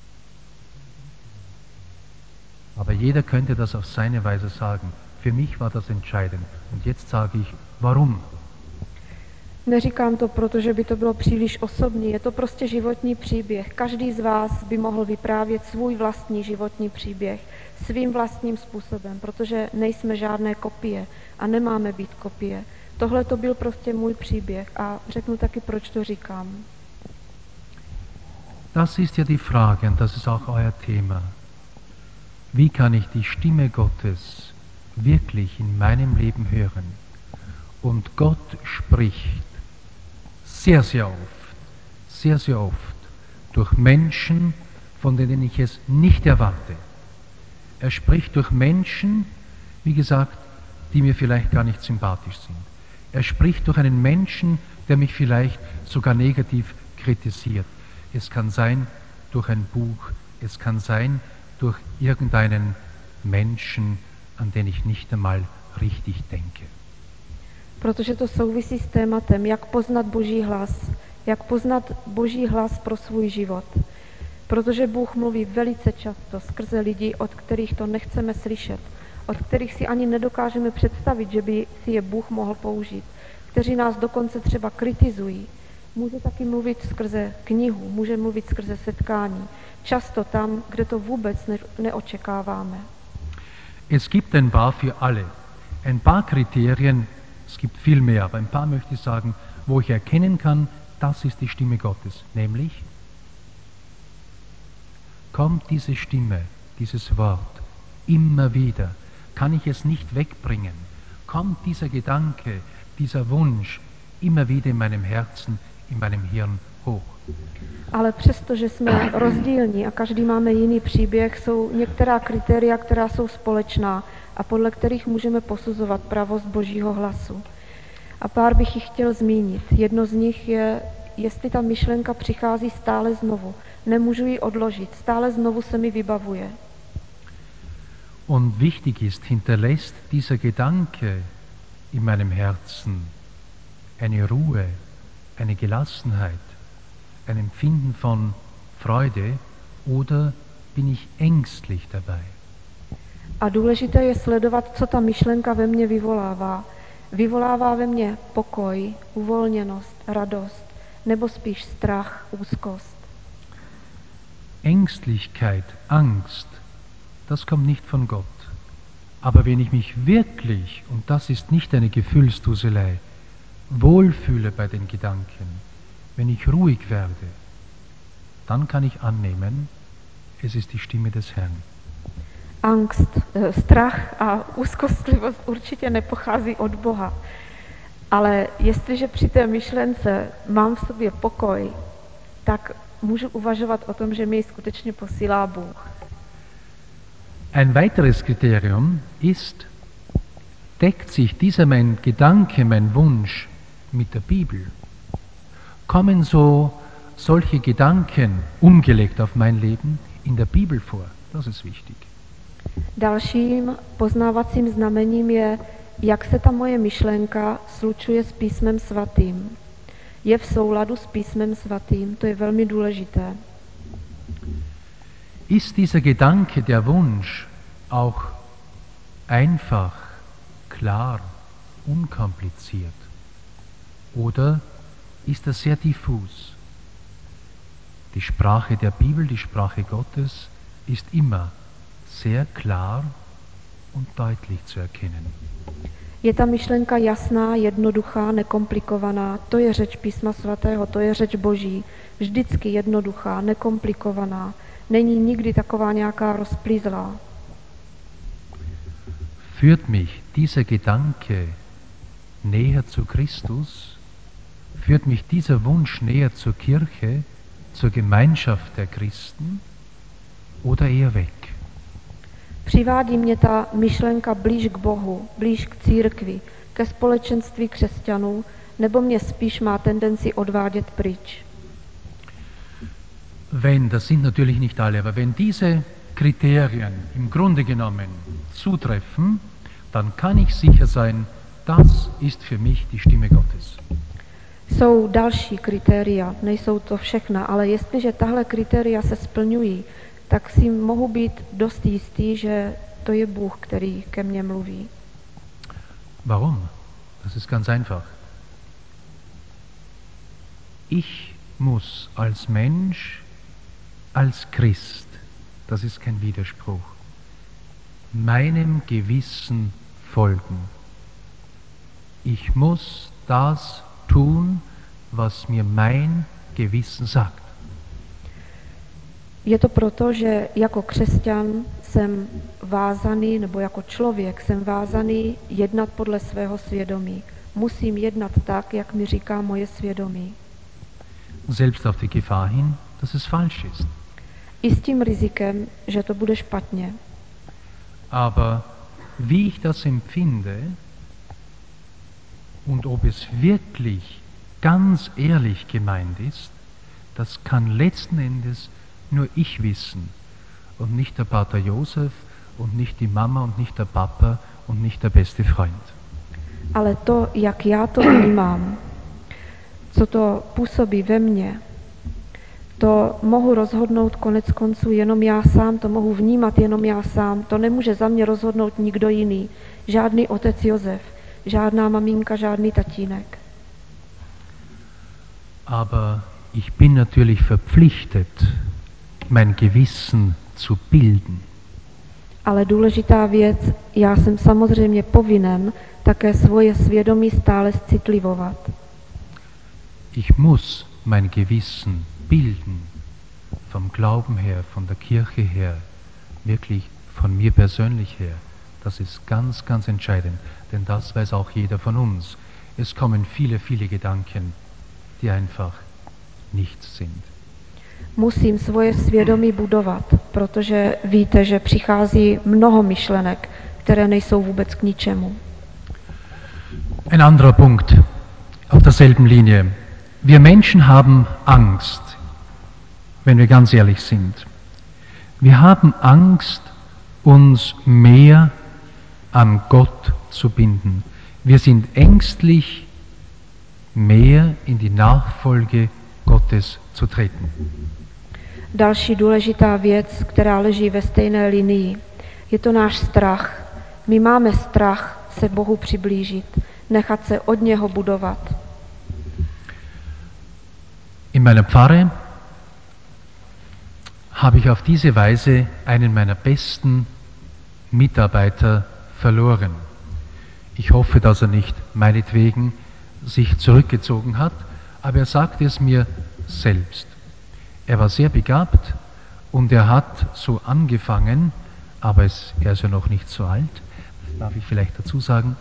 Speaker 4: Aber jeder könnte das auf seine Weise sagen. Für mich war das entscheidend. Und jetzt sage ich, warum?
Speaker 3: Neříkám to proto, že by to bylo příliš osobní, je to prostě životní příběh. Každý z vás by mohl vyprávět svůj vlastní životní příběh svým vlastním způsobem, protože nejsme žádné kopie a nemáme být kopie. Tohle to byl prostě můj příběh a řeknu taky, proč to říkám.
Speaker 4: Das ist ja die Frage und das ist auch euer Thema. Wie kann ich die Stimme Gottes wirklich in meinem Leben hören? Und Gott spricht sehr, sehr oft, sehr, sehr oft durch Menschen, von denen ich es nicht erwarte. Er spricht durch Menschen, wie gesagt, die mir vielleicht gar nicht sympathisch sind. Er spricht durch einen Menschen, der mich vielleicht sogar negativ kritisiert. Es kann sein durch ein Buch, es kann sein durch irgendeinen Menschen, an den ich nicht einmal richtig denke.
Speaker 3: Protože to souvisí s tématem, jak poznat Boží hlas, jak poznat Boží hlas pro svůj život. Protože Bůh mluví velice často skrze lidi, od kterých to nechceme slyšet, od kterých si ani nedokážeme představit, že by si je Bůh mohl použít, kteří nás dokonce třeba kritizují. Může taky mluvit skrze knihu, může mluvit skrze setkání, často tam, kde to vůbec ne- neočekáváme.
Speaker 4: Es gibt ein paar für alle. Ein paar Kriterien, es gibt viel mehr, aber ein paar möchte ich sagen, wo ich erkennen kann, das ist die Stimme Gottes. Nämlich, kommt diese Stimme, dieses Wort immer wieder? Kann ich es nicht wegbringen? Kommt dieser Gedanke, dieser Wunsch immer wieder in meinem Herzen, in meinem Hirn hoch?
Speaker 3: Ale přesto, že jsme rozdílní a každý máme jiný příběh, jsou některá kritéria, která jsou společná a podle kterých můžeme posuzovat pravost Božího hlasu. A pár bych jich chtěl zmínit. Jedno z nich je, jestli ta myšlenka přichází stále znovu. Nemůžu ji odložit, stále znovu se mi vybavuje.
Speaker 4: Und wichtig ist, hinterlässt dieser Gedanke in meinem Herzen eine Ruhe, eine Gelassenheit, ein Empfinden von Freude oder bin ich ängstlich dabei?
Speaker 3: A důležité je sledovat, co ta myšlenka ve mně vyvolává. Vyvolává ve mně pokoj, uvolněnost, radost, nebo spíš strach, úzkost.
Speaker 4: Ängstlichkeit, Angst, das kommt nicht von Gott. Aber wenn ich mich wirklich, und das ist nicht eine Gefühlsduselei, wohlfühle bei den Gedanken, wenn ich ruhig werde, dann kann ich annehmen, es ist die Stimme des Herrn.
Speaker 3: Angst, strach a úzkostlivost určitě nepochází od Boha. Ale jestliže při té myšlence mám v sobě pokoj, tak můžu uvažovat o tom, že mi ji skutečně posílá Bůh.
Speaker 4: Ein weiteres Kriterium ist, deckt sich dieser mein Gedanke, mein Wunsch mit der Bibel? Kommen so solche Gedanken umgelegt auf mein Leben in der Bibel vor? Das ist wichtig.
Speaker 3: Dalším poznávacím znamením je, jak se ta moje myšlenka slučuje s písmem svatým. Je v souladu s písmem svatým, to je velmi důležité.
Speaker 4: Ist dieser Gedanke, der Wunsch, auch einfach, klar, unkompliziert? Oder ist er sehr diffus? Die Sprache der Bibel, die Sprache Gottes, ist immer sehr klar und deutlich zu erkennen.
Speaker 3: Je ta myšlenka jasná, jednoduchá, nekomplikovaná, to je řeč písma svatého, to je řeč Boží, vždycky jednoduchá, nekomplikovaná, není nikdy taková nějaká rozplýzlá.
Speaker 4: Führt mich dieser Gedanke näher zu Christus? Führt mich dieser Wunsch näher zur Kirche, zur Gemeinschaft der Christen oder eher weg?
Speaker 3: Přivádí mě ta myšlenka blíž k Bohu, blíž k církvi, ke společenství křesťanů, nebo mě spíš má tendenci odvádět pryč?
Speaker 4: Wenn, das sind natürlich nicht alle, aber wenn diese Kriterien im Grunde genommen zutreffen, dann kann ich sicher sein, das ist für mich die Stimme Gottes.
Speaker 3: Jsou další kritéria, nejsou to všechna, ale jestliže tahle kritéria se splňují, tak si mohu být dost jistý, že to je Bůh, který ke mně mluví.
Speaker 4: Warum? Das ist ganz einfach. Ich muss als Mensch, als Christ, das ist kein Widerspruch, meinem Gewissen folgen. Ich muss das tun, was mir mein Gewissen sagt.
Speaker 3: Je to proto, že jako křesťan jsem vázaný, nebo jako člověk jsem vázaný jednat podle svého svědomí. Musím jednat tak, jak mi říká moje svědomí.
Speaker 4: Selbst auf die Gefahr hin, dass es falsch ist.
Speaker 3: I s tím rizikem, že to bude špatně.
Speaker 4: Aber wie ich das empfinde und ob es wirklich ganz ehrlich gemeint ist, das kann letzten Endes nur ich wissen und nicht der Pater Josef und nicht die Mama und nicht der Papa und nicht der beste Freund.
Speaker 3: Ale to, jak já to vnímám, co to působí ve mně, to mohu rozhodnout konec konců jenom já sám, to mohu vnímat jenom já sám, to nemůže za mě rozhodnout nikdo jiný, žádný otec Josef, žádná maminka, žádný tatínek.
Speaker 4: Aber ich bin natürlich verpflichtet, mein Gewissen zu bilden.
Speaker 3: Ale důležitá věc, já jsem samozřejmě povinen také svoje svědomí stále citlivovat.
Speaker 4: Ich muss mein Gewissen bilden, vom Glauben her, von der Kirche her, wirklich von mir persönlich her. Das ist ganz, ganz entscheidend, denn das weiß auch jeder von uns. Es kommen viele, viele Gedanken, die einfach nichts sind.
Speaker 3: Musím svoje svědomí budovat, protože víte, že přichází mnoho myšlenek, které nejsou vůbec k ničemu.
Speaker 4: Ein anderer Punkt auf derselben Linie. Wir Menschen haben Angst, wenn wir ganz ehrlich sind. Wir haben Angst, uns mehr an Gott zu binden. Wir sind ängstlich, mehr in die Nachfolge Gottes zu treten.
Speaker 3: Další důležitá věc, která leží ve stejné linii, je to náš strach. My máme strach se Bohu přiblížit, nechat se od něho budovat.
Speaker 4: In meiner Pfarre habe ich auf diese Weise einen meiner besten Mitarbeiter verloren. Ich hoffe, dass er nicht meinetwegen sich zurückgezogen hat, aber er sagte es mir selbst. Er war sehr begabt und er hat so angefangen, aber es, er ist ja noch nicht so alt, das darf ich vielleicht dazu sagen,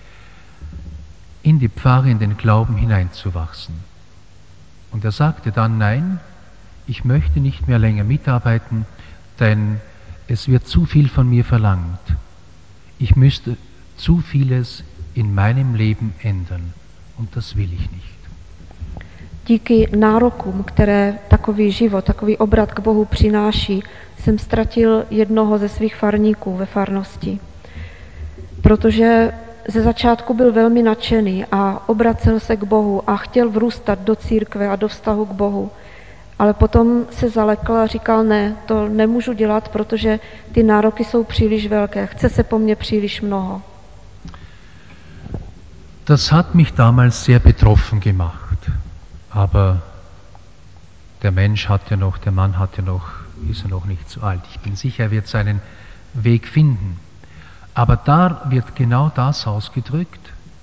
Speaker 4: in die Pfarre, in den Glauben hineinzuwachsen. Und er sagte dann, nein, ich möchte nicht mehr länger mitarbeiten, denn es wird zu viel von mir verlangt. Ich müsste zu vieles in meinem Leben ändern und das will ich nicht.
Speaker 3: Díky nárokům, které takový život, takový obrat k Bohu přináší, jsem ztratil jednoho ze svých farníků ve farnosti. Protože ze začátku byl velmi nadšený a obracel se k Bohu a chtěl vrůstat do církve a do vztahu k Bohu. Ale potom se zalekl a říkal, ne, to nemůžu dělat, protože ty nároky jsou příliš velké, chce se po mně příliš mnoho.
Speaker 4: Das hat mich damals sehr betroffen gemacht. Aber der Mensch hat ja noch, der Mann hat ja noch, ist ja noch nicht so alt. Ich bin sicher, er wird seinen Weg finden. Aber da wird genau das ausgedrückt,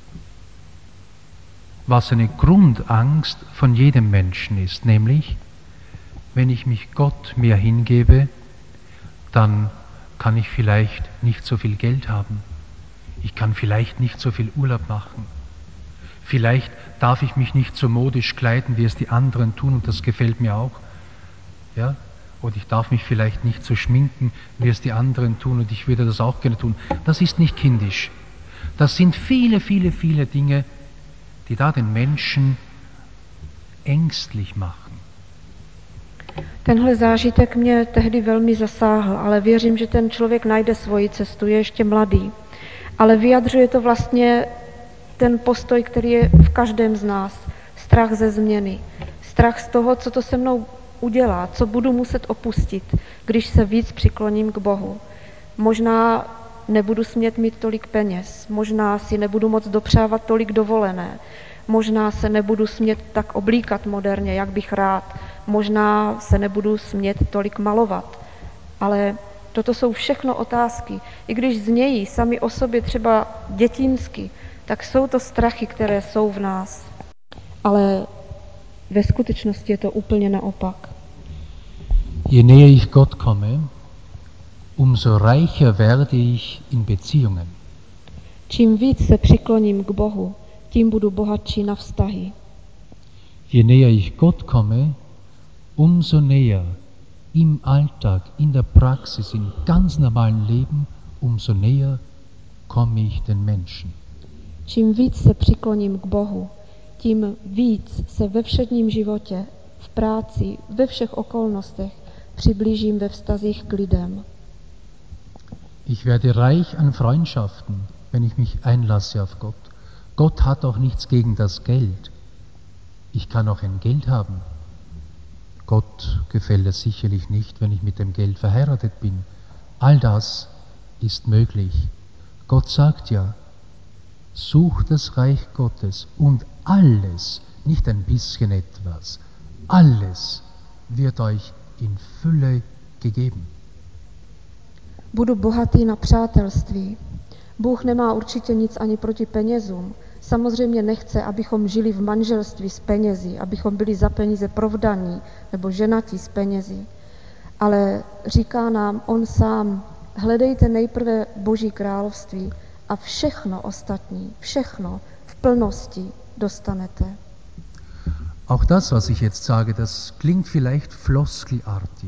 Speaker 4: was eine Grundangst von jedem Menschen ist, nämlich, wenn ich mich Gott mehr hingebe, dann kann ich vielleicht nicht so viel Geld haben. Ich kann vielleicht nicht so viel Urlaub machen. Vielleicht darf ich mich nicht so modisch kleiden, wie es die anderen tun, und das gefällt mir auch. Ja? Oder ich darf mich vielleicht nicht so schminken, wie es die anderen tun, und ich würde das auch gerne tun. Das ist nicht kindisch. Das sind viele, viele, viele Dinge, die da den Menschen ängstlich machen.
Speaker 3: Tenhle zážitek mě tehdy velmi zasáhl, ale věřím, že ten člověk najde svoji cestu, je ještě mladý. Ale vyjadřuje to vlastně ten postoj, který je v každém z nás. Strach ze změny. Strach z toho, co to se mnou udělá, co budu muset opustit, když se víc přikloním k Bohu. Možná nebudu smět mít tolik peněz, možná si nebudu moc dopřávat tolik dovolené, možná se nebudu smět tak oblíkat moderně, jak bych rád, možná se nebudu smět tolik malovat. Ale toto jsou všechno otázky. I když znějí sami o sobě třeba dětinsky, tak jsou to strachy, které jsou v nás. Ale ve skutečnosti je to úplně naopak.
Speaker 4: Je näher ich Gott komme, umso reicher werde ich in Beziehungen.
Speaker 3: Čím víc se přikloním k Bohu, tím budu bohatší na vztahy.
Speaker 4: Je näher ich Gott komme, umso näher im Alltag, in der Praxis, im ganz normalen Leben, umso näher komme ich den Menschen.
Speaker 3: Čím víc se přikloním k Bohu, tím víc se ve všedním životě, v práci, ve všech okolnostech přiblížím ve vztazích k lidem.
Speaker 4: Ich werde reich an Freundschaften, wenn ich mich einlasse auf Gott. Gott hat auch nichts gegen das Geld. Ich kann auch ein Geld haben. Gott gefällt es sicherlich nicht, wenn ich mit dem Geld verheiratet bin. All das ist möglich. Gott sagt ja, sucht das Reich Gottes und alles, nicht ein bisschen etwas, alles wird euch in Fülle gegeben.
Speaker 3: Budu bohatý na přátelství. Bůh nemá určitě nic ani proti penězům. Samozřejmě nechce, abychom žili v manželství s penězi, abychom byli za peníze provdaní nebo ženatí s penězi. Ale říká nám on sám, hledejte nejprve Boží království a všechno ostatní, všechno v plnosti dostanete.
Speaker 4: Auch das, was ich jetzt sage, das klingt vielleicht floskelartig.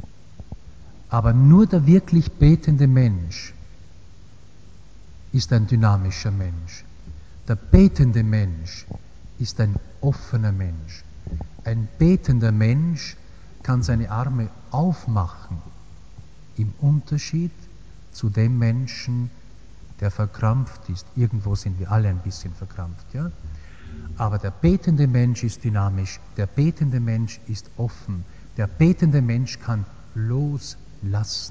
Speaker 4: Aber nur der wirklich betende Mensch ist ein dynamischer Mensch. Der betende Mensch ist ein offener Mensch. Ein betender Mensch kann seine Arme aufmachen, im Unterschied zu dem Menschen, der verkrampft ist. Irgendwo sind wir alle ein bisschen verkrampft, ja? Aber der betende Mensch ist dynamisch, der betende Mensch ist offen, der betende Mensch kann loslassen.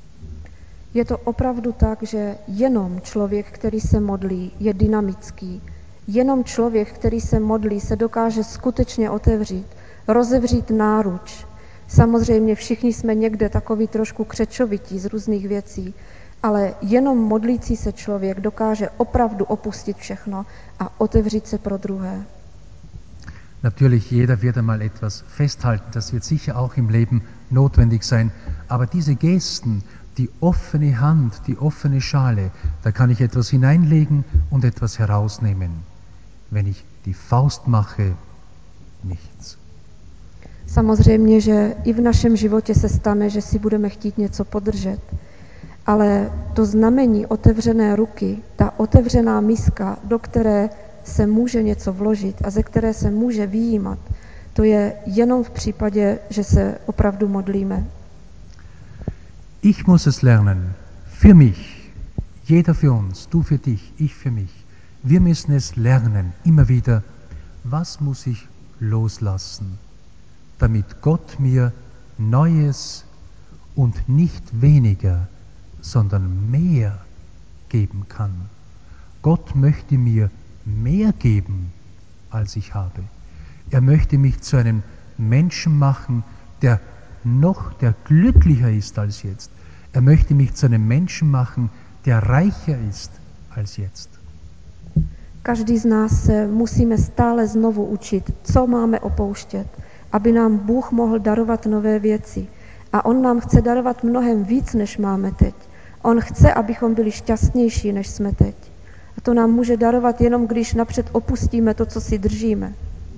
Speaker 3: Je to opravdu tak, že jenom člověk, který se modlí, je dynamický. Jenom člověk, který se modlí, se dokáže skutečně otevřít, rozevřít náruč. Samozřejmě všichni jsme někde takový trošku křečovití z různých věcí, ale jenom modlící se člověk dokáže opravdu opustit všechno a otevřít se pro druhé.
Speaker 4: Natürlich, jeder wird einmal etwas festhalten, das wird sicher auch im Leben notwendig sein, aber diese Gesten, die offene Hand, die offene Schale, da kann ich etwas hineinlegen und etwas herausnehmen. Wenn ich die Faust mache, nichts.
Speaker 3: Samozřejmě, že i v našem životě se stane, že si budeme chtít něco podržet. Ale to znamení otevřené ruky, ta otevřená miska, do které se může něco vložit a ze které se může vyjímat, to je jenom v případě, že se opravdu modlíme.
Speaker 4: Ich muss es lernen, für mich, jeder für uns, du für dich, ich für mich. Wir müssen es lernen, immer wieder, was muss ich loslassen, damit Gott mir Neues und nicht weniger, sondern mehr geben kann. Gott möchte mir mehr geben, als ich habe. Er möchte mich zu einem Menschen machen, der noch, der glücklicher ist als jetzt. Er möchte mich zu einem Menschen machen, der reicher ist als jetzt.
Speaker 3: Každý z nás se musíme stále znovu učit, co máme opouštět, aby nám Bůh mohl darovat nové věci. A On nám chce darovat mnohem víc, než máme teď. On chce, abychom byli šťastnější, než jsme teď. A to nám může darovat jenom, když napřed opustíme to, co si držíme.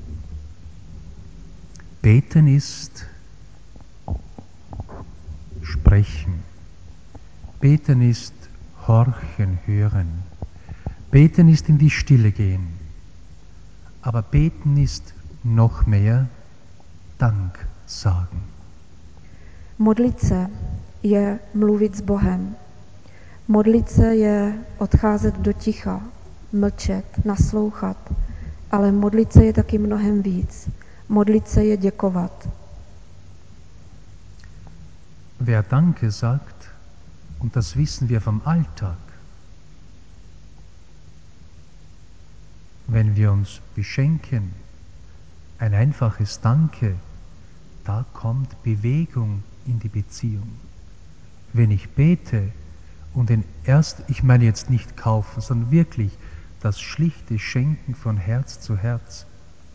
Speaker 4: Beten ist sprechen. Beten ist horchen, hören. Beten ist in die Stille gehen. Aber beten ist noch mehr Dank sagen.
Speaker 3: Modlit se je mluvit s Bohem. Modlit se je odcházet do ticha, mlčet, naslouchat. Ale modlit se je taky mnohem víc. Modlit se je děkovat.
Speaker 4: Wer Danke sagt, und das wissen wir vom Alltag, wenn wir uns beschenken, ein einfaches Danke, da kommt Bewegung in die Beziehung. Wenn ich bete und den erst, ich meine jetzt nicht kaufen, sondern wirklich das schlichte Schenken von Herz zu Herz,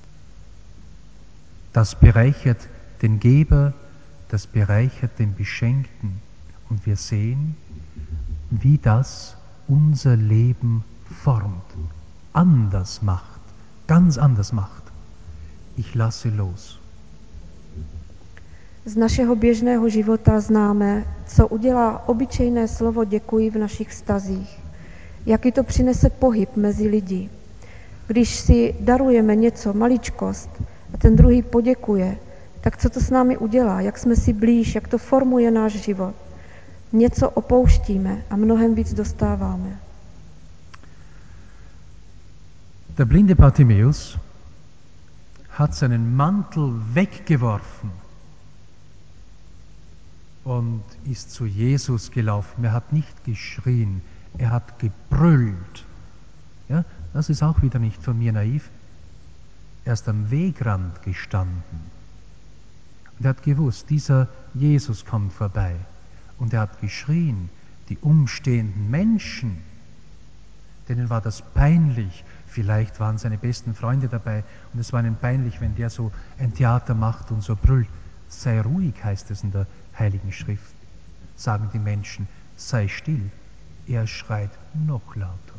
Speaker 4: das bereichert den Geber, das bereichert den Beschenkten. Und wir sehen, wie das unser Leben formt, anders macht, ganz anders macht. Ich lasse los.
Speaker 3: Z našeho běžného života známe, co udělá obyčejné slovo děkuji v našich vztazích. Jaký to přinese pohyb mezi lidi. Když si darujeme něco, maličkost, a ten druhý poděkuje, tak co to s námi udělá, jak jsme si blíž, jak to formuje náš život. Něco opouštíme a mnohem víc dostáváme.
Speaker 4: Der blinde Bartimäus hat seinen Mantel weggeworfen und ist zu Jesus gelaufen. Er hat nicht geschrien, er hat gebrüllt. Ja, das ist auch wieder nicht von mir naiv. Er ist am Wegrand gestanden und er hat gewusst, dieser Jesus kommt vorbei. Und er hat geschrien, die umstehenden Menschen, denen war das peinlich. Vielleicht waren seine besten Freunde dabei und es war ihnen peinlich, wenn der so ein Theater macht und so brüllt. Sei ruhig, heißt es in der Heiligen Schrift. Sagen die Menschen, sei still. Er schreit noch lauter.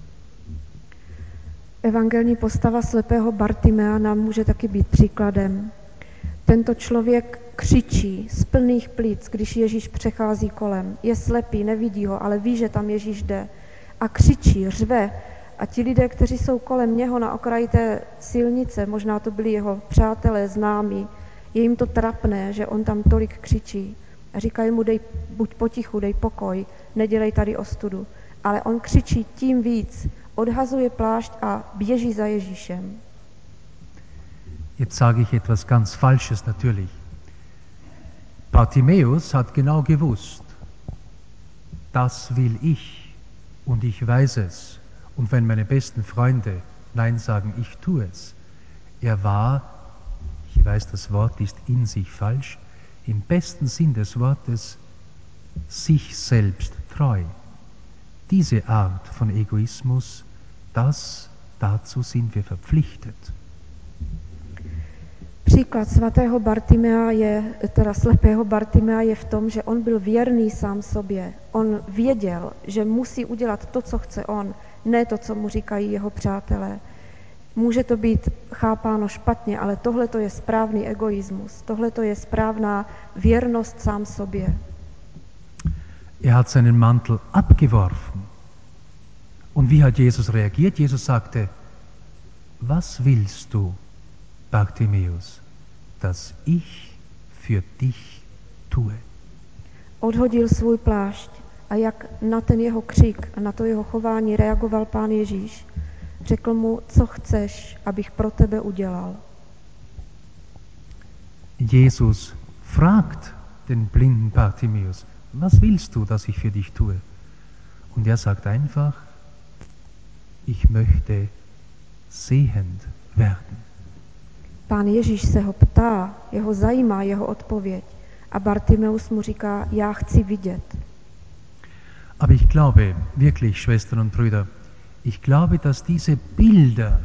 Speaker 3: Evangelní postava slepého Bartimea nám může taky být příkladem. Tento člověk křičí z plných plic, když Ježíš přechází kolem. Je slepý, nevidí ho, ale ví, že tam Ježíš jde. A křičí, řve. A ti lidé, kteří jsou kolem něho na okraji té silnice, možná to byli jeho přátelé, známí, je jim to trapné, že on tam tolik křičí. A říkají mu, dej, buď potichu, dej pokoj, nedělej tady ostudu. Ale on křičí tím víc, odhazuje plášť a běží za Ježíšem.
Speaker 4: Jetzt sage ich etwas ganz Falsches natürlich. Bartimäus hat genau gewusst, das will ich und ich weiß es. Und wenn meine besten Freunde Nein sagen, ich tue es. Er war, ich weiß, das Wort ist in sich falsch, im besten Sinn des Wortes sich selbst treu. Diese Art von Egoismus, das, dazu sind wir verpflichtet.
Speaker 3: Příklad svatého Bartimea je, teda slepého Bartimea je v tom, že on byl věrný sám sobě. On věděl, že musí udělat to, co chce on, ne to, co mu říkají jeho přátelé. Může to být chápáno špatně, ale tohle to je správný egoismus. Tohle to je správná věrnost sám sobě.
Speaker 4: Er hat seinen Mantel abgeworfen. Und wie hat Jesus reagiert? Jesus sagte, was willst du, Bartimäus, dass ich für dich tue?
Speaker 3: Odhodil svůj plášť a jak na ten jeho křik a na to jeho chování reagoval Pán Ježíš, řekl mu, co chceš, abych pro tebe udělal.
Speaker 4: Jesus fragt den blinden Bartimäus, was willst du, dass ich für dich tue? Und er sagt einfach, ich möchte sehend werden.
Speaker 3: Pán Ježíš se ho ptá, jeho zajímá jeho odpověď a Bartimäus mu říká, já chci vidět.
Speaker 4: Aber ich glaube, wirklich, Schwestern und Brüder, ich glaube, dass diese Bilder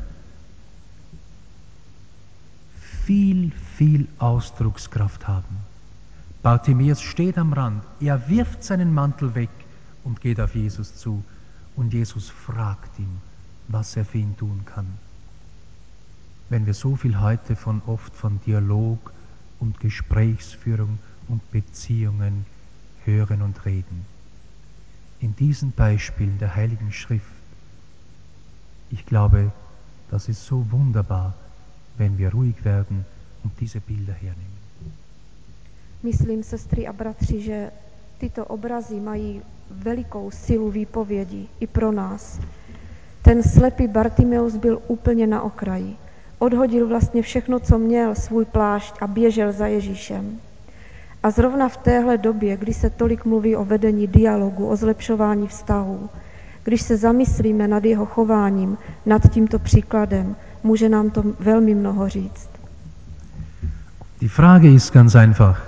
Speaker 4: viel, viel Ausdruckskraft haben. Bartimäus steht am Rand, er wirft seinen Mantel weg und geht auf Jesus zu. Und Jesus fragt ihn, was er für ihn tun kann. Wenn wir so viel heute von oft von Dialog und Gesprächsführung und Beziehungen hören und reden. In diesen Beispielen der Heiligen Schrift, ich glaube, das ist so wunderbar, wenn wir ruhig werden und diese Bilder hernehmen.
Speaker 3: Myslím, sestry a bratři, že tyto obrazy mají velikou silu výpovědi i pro nás. Ten slepý Bartimäus byl úplně na okraji. Odhodil vlastně všechno, co měl, svůj plášť a běžel za Ježíšem. A zrovna v téhle době, kdy se tolik mluví o vedení dialogu, o zlepšování vztahů, když se zamyslíme nad jeho chováním, nad tímto příkladem, může nám to velmi mnoho říct.
Speaker 4: Die Frage ist ganz einfach.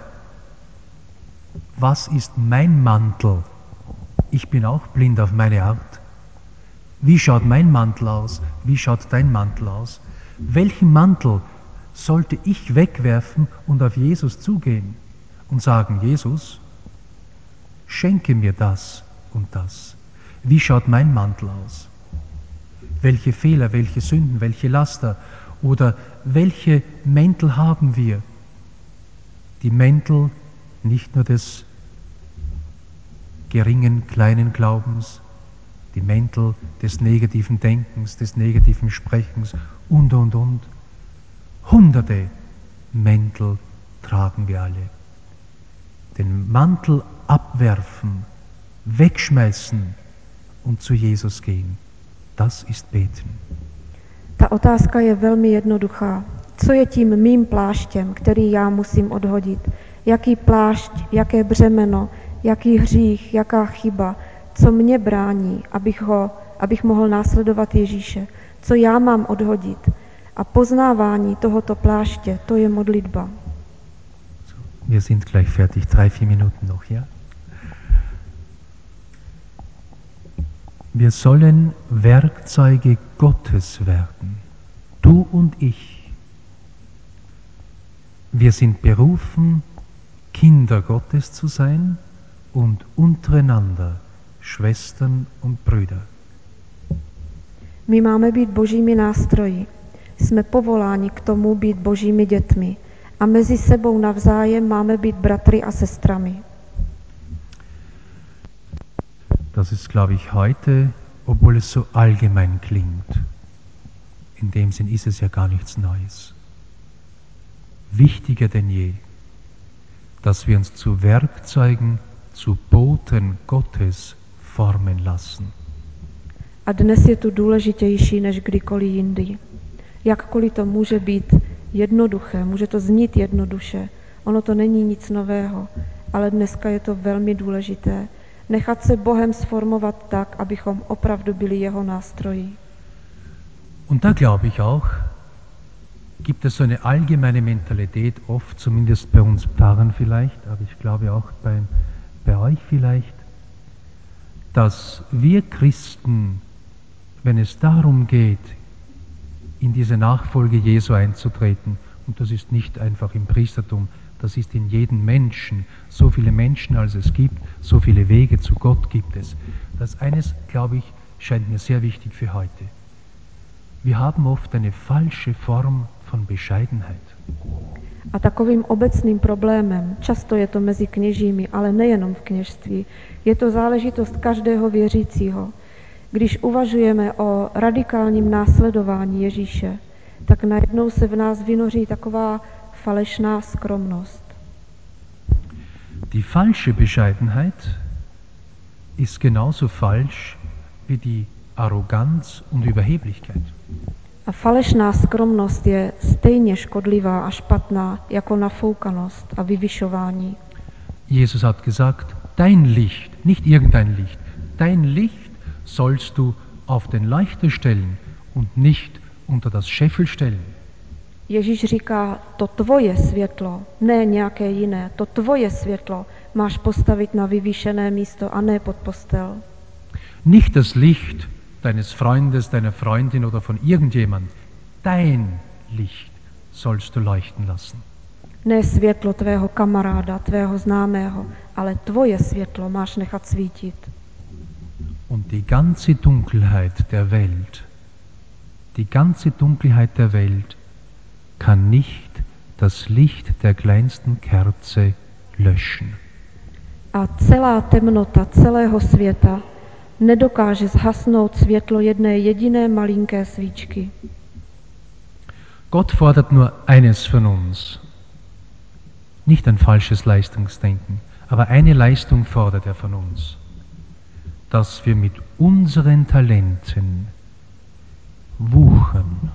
Speaker 4: Was ist mein Mantel? Ich bin auch blind auf meine Art. Wie schaut mein Mantel aus? Wie schaut dein Mantel aus? Welchen Mantel sollte ich wegwerfen und auf Jesus zugehen und sagen, Jesus, schenke mir das und das. Wie schaut mein Mantel aus? Welche Fehler, welche Sünden, welche Laster oder welche Mäntel haben wir? Die Mäntel nicht nur des geringen, kleinen Glaubens, die Mäntel des negativen Denkens, des negativen Sprechens und, und, und. Hunderte Mäntel tragen wir alle. Den Mantel abwerfen, wegschmeißen und zu Jesus gehen, das ist Beten.
Speaker 3: Ta otázka je velmi jednoduchá. Co je tím mým pláštěm, který já musím odhodit? Jaký plášť, jaké břemeno, jaký hřích, jaká chyba, co mě brání, abych, ho, abych mohl následovat Ježíše? Co já mám odhodit? A poznávání tohoto pláště, to je modlitba.
Speaker 4: Wir sind gleich fertig, drei, vier Minuten noch, ja? Wir sollen Werkzeuge Gottes werden, du und ich. Wir sind berufen, Kinder Gottes zu sein und untereinander Schwestern und Brüder.
Speaker 3: My máme být božími nástroji. Jsme povoláni k tomu být božími dětmi. A mezi sebou navzájem máme být bratry a sestrami.
Speaker 4: Das ist, glaube ich, heute, obwohl es so allgemein klingt, in dem Sinn ist es ja gar nichts Neues, wichtiger denn je, dass wir uns zu Werkzeugen, zu Boten Gottes formen lassen.
Speaker 3: A dnes je to důležitější než kdykoliv jindy. Jakkoliv to může být jednoduché, může to znít jednoduše, ono to není nic nového, ale dneska je to velmi důležité. Nechat se Bohem sformovat tak, abychom opravdu byli jeho nástroji.
Speaker 4: Und da glaube ich auch, gibt es so eine allgemeine Mentalität, oft zumindest bei uns Pfarrern vielleicht, aber ich glaube auch bei, bei euch vielleicht, dass wir Christen, wenn es darum geht, in diese Nachfolge Jesu einzutreten, und das ist nicht einfach im Priestertum, das ist in jedem Menschen, so viele Menschen als es gibt, so viele Wege zu Gott gibt es. Das eines, glaube ich, scheint mir sehr wichtig für heute. Wir haben oft eine falsche Form von Bescheidenheit.
Speaker 3: A takovým obecným problémem, často je to mezi kněžími, ale nejenom v kněžství, je to záležitost každého věřícího. Když uvažujeme o radikálním následování Ježíše, tak najednou se v nás vynoří taková falešná skromnost.
Speaker 4: Die falsche Bescheidenheit ist genauso falsch wie die Arroganz und Überheblichkeit.
Speaker 3: A falešná skromnost je stejně škodlivá a špatná jako nafoukanost a vyvyšování.
Speaker 4: Jesus hat gesagt, dein Licht, nicht irgendein Licht, dein Licht sollst du auf den Leuchter stellen und nicht unter das Scheffel stellen.
Speaker 3: Ježíš říká, to tvoje světlo, ne nějaké jiné, to tvoje světlo máš postavit na vyvýšené místo a ne pod postel.
Speaker 4: Nicht das Licht deines Freundes, deiner Freundin oder von irgendjemand. Dein Licht sollst du leuchten lassen.
Speaker 3: Ne světlo tvého kamaráda, tvého známého, ale tvoje světlo máš nechat svítit.
Speaker 4: Und die ganze Dunkelheit der Welt, die ganze Dunkelheit der Welt kann nicht das Licht der kleinsten Kerze löschen.
Speaker 3: A celá temnota celého světa nedokáže zhasnout světlo jedné jediné malinké svíčky.
Speaker 4: Gott fordert nur eines von uns, nicht ein falsches Leistungsdenken, aber eine Leistung fordert er von uns, dass wir mit unseren Talenten wuchern.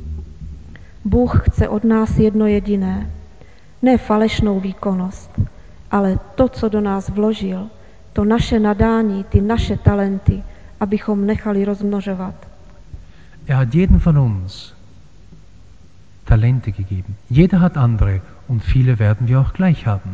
Speaker 3: Bůh chce od nás jedno jediné, ne falešnou výkonnost, ale to, co do nás vložil, to naše nadání, ty naše talenty, abychom nechali rozmnožovat.
Speaker 4: Er hat jedem von uns Talente gegeben. Jeder hat andere und viele werden wir auch gleich haben.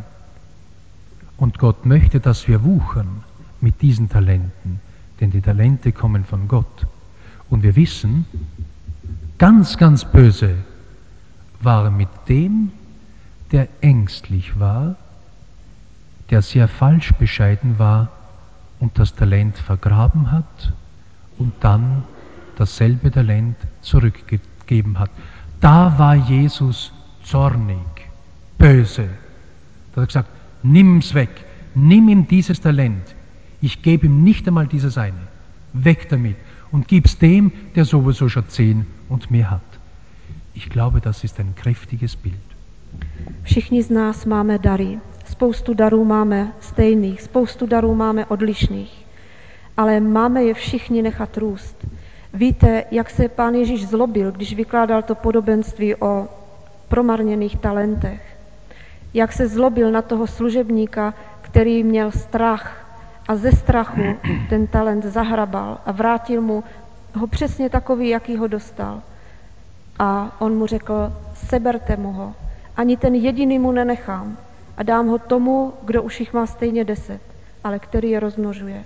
Speaker 4: Und Gott möchte, dass wir wuchern mit diesen Talenten, denn die Talente kommen von Gott. Und wir wissen, ganz, ganz böse war mit dem, der ängstlich war, der sehr falsch bescheiden war und das Talent vergraben hat und dann dasselbe Talent zurückgegeben hat. Da war Jesus zornig, böse. Da hat er gesagt, nimm's weg, nimm ihm dieses Talent. Ich gebe ihm nicht einmal dieses eine. Weg damit und gib's dem, der sowieso schon zehn und mehr hat. Ich glaube, das ist ein kräftiges Bild.
Speaker 3: Všichni z nás máme dary. Spoustu darů máme stejných, spoustu darů máme odlišných. Ale máme je všichni nechat růst. Víte, jak se Pán Ježíš zlobil, když vykládal to podobenství o promarněných talentech? Jak se zlobil na toho služebníka, který měl strach a ze strachu ten talent zahrabal a vrátil mu ho přesně takový, jaký ho dostal. A on mu řekl, seberte mu ho, ani ten jediný mu nenechám a dám ho tomu, kdo už jich má stejně deset, ale který je rozmnožuje.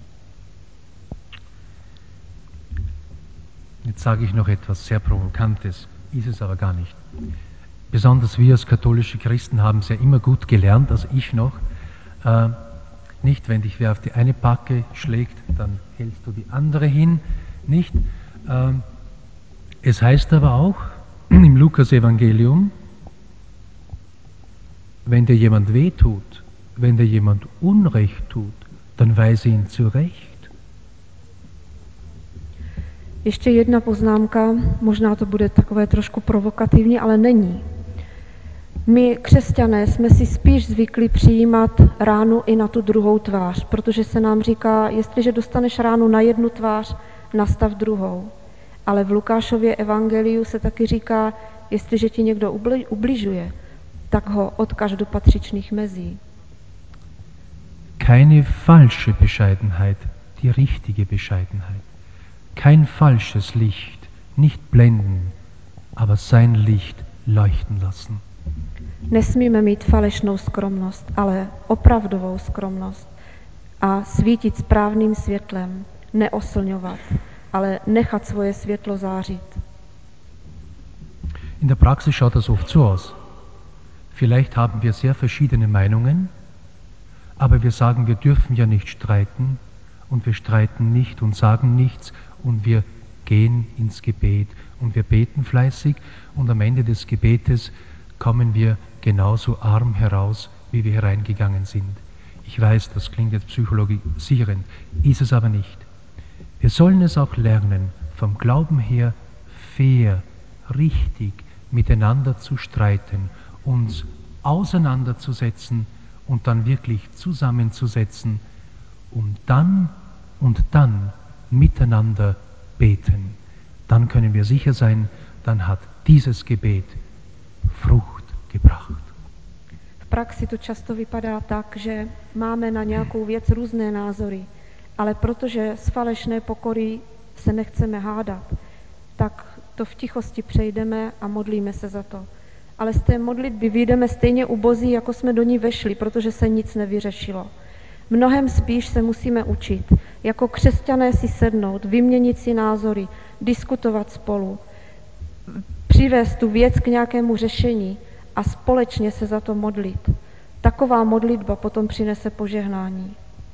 Speaker 4: Jetzt sage ich noch etwas sehr Provokantes, ist es aber gar nicht. Besonders wir als katholische Christen haben es ja immer gut gelernt, also ich noch. Äh, nicht, wenn dich wer auf die eine Backe schlägt, dann hältst du die andere hin. Nicht? Äh, es heißt aber auch im Lukas-Evangelium, wenn dir jemand wehtut, wenn dir jemand Unrecht tut, dann weise ihn zurecht.
Speaker 3: Ještě jedna poznámka, možná to bude takové trošku provokativní, ale není. My, křesťané, jsme si spíš zvykli přijímat ránu i na tu druhou tvář, protože se nám říká, jestliže dostaneš ránu na jednu tvář, nastav druhou. Ale v Lukášově evangeliu se taky říká, jestliže ti někdo ubližuje, tak ho odkaž do patřičných mezí.
Speaker 4: Keine falsche Bescheidenheit, die richtige Bescheidenheit. Kein falsches Licht, nicht blenden, aber sein Licht leuchten lassen.
Speaker 3: Nesmíme mít falešnou skromnost, ale opravdovou skromnost a svítit správným světlem, neoslňovat, ale nechat svoje světlo zářit.
Speaker 4: In der Praxis schaut das oft so aus. Vielleicht haben wir sehr verschiedene Meinungen, aber wir sagen, wir dürfen ja nicht streiten und wir streiten nicht und sagen nichts und wir gehen ins Gebet und wir beten fleißig und am Ende des Gebetes kommen wir genauso arm heraus, wie wir hereingegangen sind. Ich weiß, das klingt jetzt psychologisierend, ist es aber nicht. Wir sollen es auch lernen, vom Glauben her fair, richtig miteinander zu streiten, uns auseinanderzusetzen und dann wirklich zusammenzusetzen, um dann und dann miteinander beten. Dann können wir sicher sein, dann hat dieses Gebet Frucht gebracht.
Speaker 3: V praxi to často vypadá tak, že máme na nějakou věc různé názory, ale protože z falešné pokory se nechceme hádat, tak to v tichosti přejdeme a modlíme se za to. Ale z té modlitby vyjdeme stejně ubozí, jako jsme do ní vešli, protože se nic nevyřešilo. Mnohem spíš se musíme učit, jako křesťané si sednout, vyměnit si názory, diskutovat spolu, přivést tu věc k nějakému řešení a společně se za to modlit. Taková modlitba potom přinese požehnání.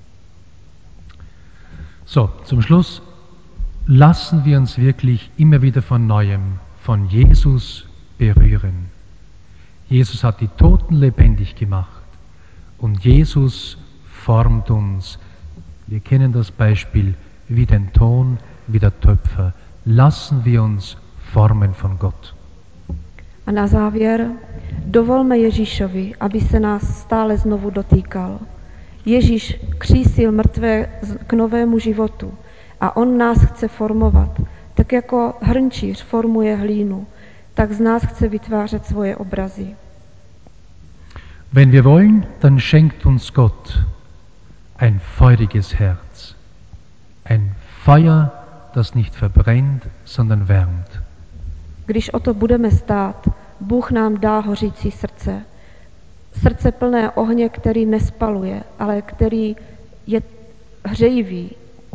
Speaker 4: So, zum Schluss lassen wir uns wirklich immer wieder von Neuem von Jesus berühren. Jesus hat die Toten lebendig gemacht und Jesus formt uns. Wir kennen das Beispiel wie den Ton, wie der Töpfer. Lassen wir uns formen von Gott.
Speaker 3: A na závěr dovolme Ježíšovi, aby se nás stále znovu dotýkal. Ježíš křísil mrtvé k novému životu a on nás chce formovat. Tak jako hrnčíř formuje hlínu, tak z nás chce vytvářet svoje obrazy.
Speaker 4: Wenn wir wollen, dann schenkt uns Gott ein feuriges Herz, ein Feuer, das nicht verbrennt, sondern wärmt.
Speaker 3: Když o to budeme stát, Bůh nám dá hořící srdce. Srdce plné ohně, který nespaluje, ale který je hřejivý.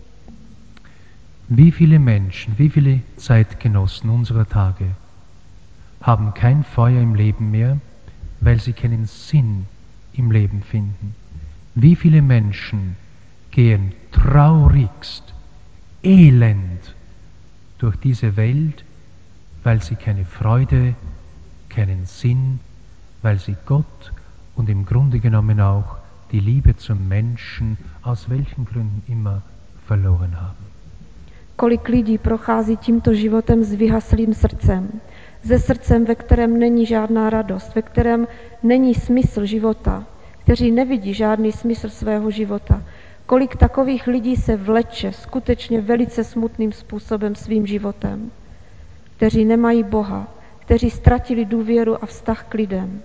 Speaker 4: Wie viele Menschen, wie viele Zeitgenossen unserer Tage haben kein Feuer im Leben mehr, weil sie keinen Sinn im Leben finden. Wie viele Menschen gehen traurigst, elend durch diese Welt, weil sie keine Freude, keinen Sinn, weil sie Gott und im Grunde genommen auch die Liebe zum Menschen, aus welchen Gründen immer, verloren haben.
Speaker 3: Kolik lidí prochází tímto životem s vyhaslým srdcem, se srdcem, ve kterém není žádná radost, ve kterém není smysl života, kteří nevidí žádný smysl svého života. Kolik takových lidí se vleče skutečně velice smutným způsobem svým životem, kteří nemají Boha, kteří ztratili důvěru a vztah k lidem.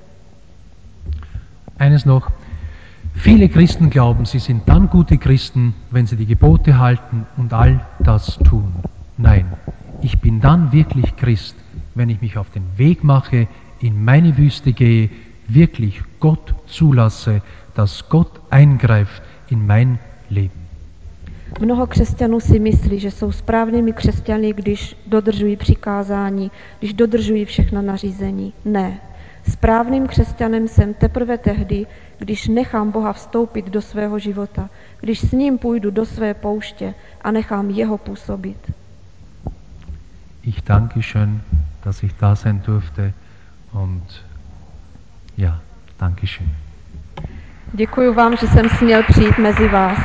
Speaker 4: Eines noch, viele Christen glauben, sie sind dann gute Christen, wenn sie die Gebote halten und all das tun. Nein, ich bin dann wirklich Christ, wenn ich mich auf den Weg mache, in meine Wüste gehe, wirklich Gott zulasse, dass Gott eingreift in mein Leben.
Speaker 3: Mnoho křesťanů si myslí, že jsou správnými křesťany, když dodržují přikázání, když dodržují všechna nařízení. Ne. Správným křesťanem jsem teprve tehdy, když nechám Boha vstoupit do svého života, když s ním půjdu do své pouště a nechám jeho působit.
Speaker 4: Ich danke schön, dass ich da sein durfte und ja, danke schön.
Speaker 3: Děkuji vám, že jsem směl přijít mezi vás.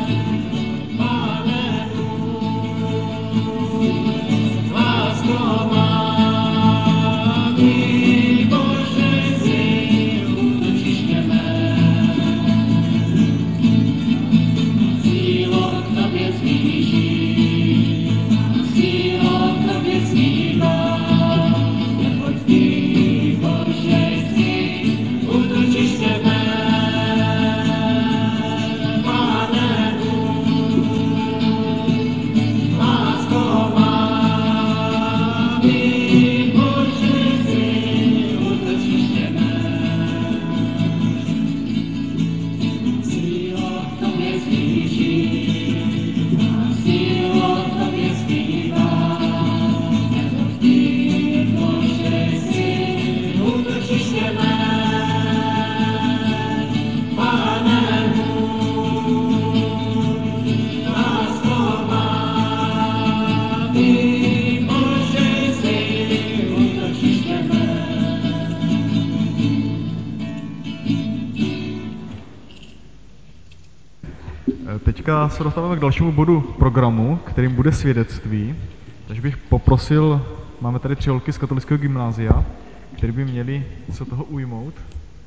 Speaker 5: Aleluja,
Speaker 2: Teďka se dostáváme k dalšímu bodu programu, kterým bude svědectví. Takže bych poprosil, máme tady tři holky z katolického gymnázia, které by měly se toho ujmout.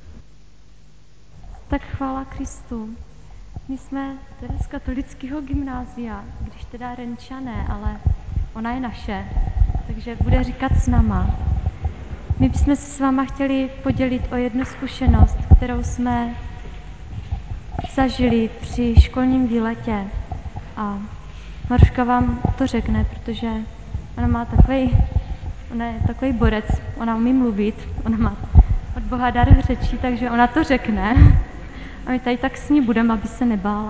Speaker 5: Tak chvála Kristu. My jsme teda z katolického gymnázia, když teda Renčané, ale ona je naše, takže bude říkat s náma. My bychom se s váma chtěli podělit o jednu zkušenost, kterou jsme zažili při školním výletě. A Maruška vám to řekne, protože ona má takový, ona je takový borec, ona umí mluvit, ona má od Boha dar řečí, takže ona to řekne. A my tady tak s ní budeme, aby se nebála.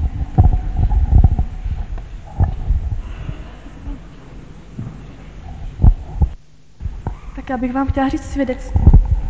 Speaker 6: Tak já bych vám chtěla říct svědectví,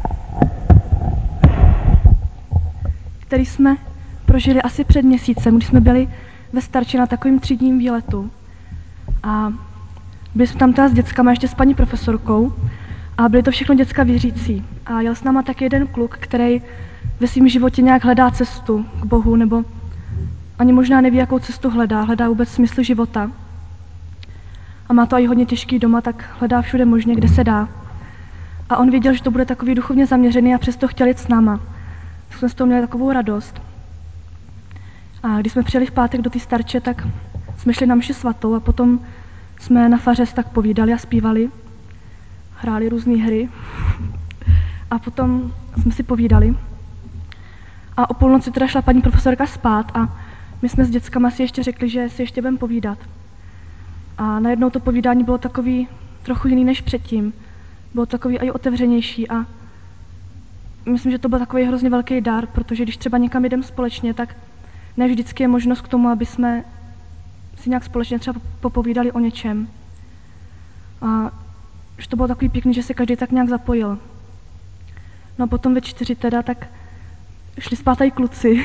Speaker 6: který jsme prožili asi před měsícem, když jsme byli ve Starči na takovým třídním výletu. A byli jsme tam teda s dětskama, ještě s paní profesorkou, a byli to všechno děcka věřící. A jel s náma taky jeden kluk, který ve svém životě nějak hledá cestu k Bohu, nebo ani možná neví, jakou cestu hledá, hledá vůbec smysl života. A má to i hodně těžký doma, tak hledá všude možně, kde se dá. A on věděl, že to bude takový duchovně zaměřený a přesto chtěl jít s náma. Tak jsme z toho měli takovou radost. A když jsme přijeli v pátek do té Starče, tak jsme šli na mši svatou a potom jsme na faře tak povídali a zpívali. Hráli různé hry. A potom jsme si povídali. A o půlnoci teda šla paní profesorka spát a my jsme s dětskama si ještě řekli, že si ještě budeme povídat. A najednou to povídání bylo takový trochu jiný než předtím. Bylo takový i otevřenější a myslím, že to byl takový hrozně velký dar, protože když třeba někam jdeme společně, tak ne vždycky je možnost k tomu, aby jsme si nějak společně třeba popovídali o něčem. A že to bylo takový pěkný, že se každý tak nějak zapojil. No a potom ve čtyři teda, tak šli spát i kluci.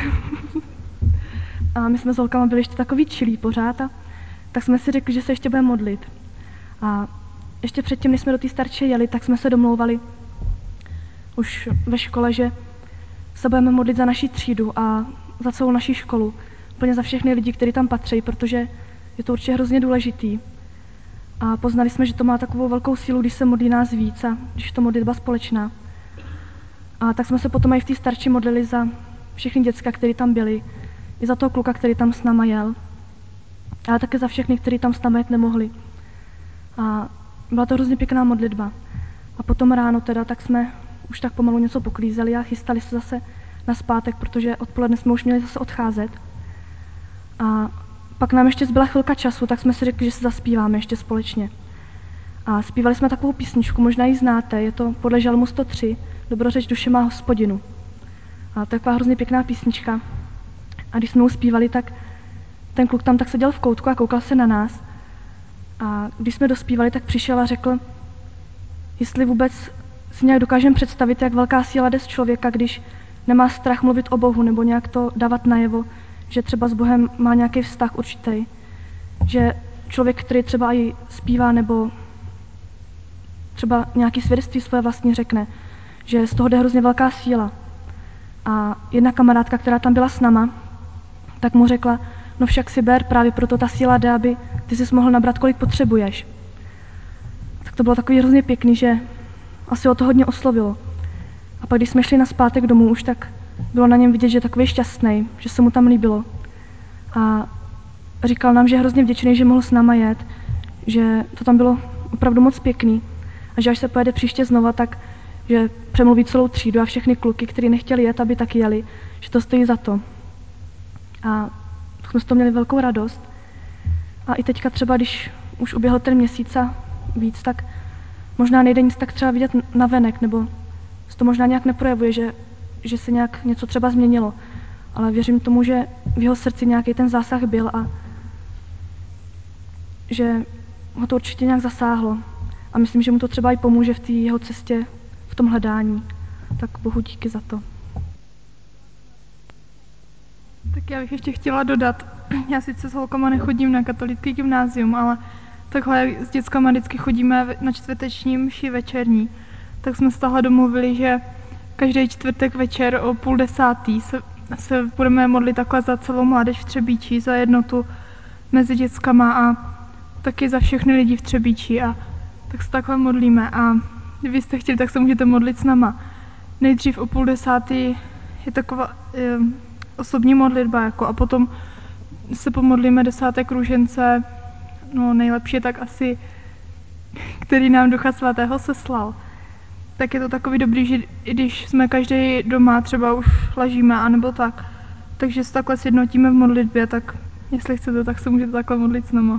Speaker 6: A my jsme s holkama byli ještě takový čilí pořád a tak jsme si řekli, že se ještě budeme modlit. A ještě předtím, než jsme do té Starče jeli, tak jsme se domlouvali už ve škole, že se budeme modlit za naši třídu a za celou naši školu. Úplně za všechny lidi, kteří tam patří, protože je to určitě hrozně důležitý. A poznali jsme, že to má takovou velkou sílu, když se modlí nás víc a když to modlitba společná. A tak jsme se potom i v té Starči modlili za všechny děcka, kteří tam byli, i za toho kluka, který tam s náma jel, ale také za všechny, kteří tam s náma jet nemohli. A byla to hrozně pěkná modlitba. A potom ráno teda, tak jsme už tak pomalu něco poklízeli a chystali se zase na zpátek, protože odpoledne jsme už měli zase odcházet. A pak nám ještě zbyla chvilka času, tak jsme si řekli, že se zaspíváme ještě společně. A zpívali jsme takovou písničku, možná ji znáte, je to podle Žalmu sto tři, Dobrořeč duše má Hospodinu. A to je taková hrozně pěkná písnička. A když jsme ji zpívali, tak ten kluk tam tak seděl v koutku a koukal se na nás. A když jsme dospívali, tak přišel a řekl, jestli vůbec si nějak dokážeme představit, jak velká síla jde z člověka, když nemá strach mluvit o Bohu nebo nějak to dávat najevo, že třeba s Bohem má nějaký vztah určitý. Že člověk, který třeba i zpívá nebo třeba nějaký svědectví svoje vlastně řekne, že z toho jde hrozně velká síla. A jedna kamarádka, která tam byla s náma, tak mu řekla, no však si ber, právě proto ta síla jde, aby ty jsi mohl nabrat, kolik potřebuješ. Tak to bylo takový hrozně pěkný, že asi o to hodně oslovilo. A pak, když jsme šli na zpátek domů, už tak bylo na něm vidět, že je takový šťastný, že se mu tam líbilo. A říkal nám, že je hrozně vděčný, že mohl s náma jet, že to tam bylo opravdu moc pěkný a že až se pojede příště znova, tak že přemluví celou třídu a všechny kluky, kteří nechtěli jet, aby taky jeli, že to stojí za to. A jsme z toho měli velkou radost. A i teďka třeba, když už uběhl ten měsíc a víc, tak možná nejde nic tak třeba vidět navenek, nebo se to možná nějak neprojevuje, že, že se nějak něco třeba změnilo. Ale věřím tomu, že v jeho srdci nějaký ten zásah byl a že ho to určitě nějak zasáhlo. A myslím, že mu to třeba i pomůže v té jeho cestě, v tom hledání. Tak Bohu díky za to.
Speaker 7: Tak já bych ještě chtěla dodat, já sice s holkama nechodím na katolický gymnázium, ale takhle s dětskama vždycky chodíme na čtvrteční mši večerní. Tak jsme se tahle domluvili, že každý čtvrtek večer o půl desátý se se budeme modlit takhle za celou mládež v Třebíči, za jednotu mezi dětskama a taky za všechny lidi v Třebíči. A tak se takhle modlíme. A kdybyste chtěli, tak se můžete modlit s náma. Nejdřív o půl desátý je taková je, osobní modlitba, jako, a potom se pomodlíme desátek růžence, no nejlepší je tak asi, který nám Ducha Svatého seslal. Tak je to takový dobrý, že i když jsme každý doma, třeba už ležíme, anebo tak, takže se takhle sjednotíme v modlitbě, tak jestli chcete, tak se můžete takhle modlit s náma.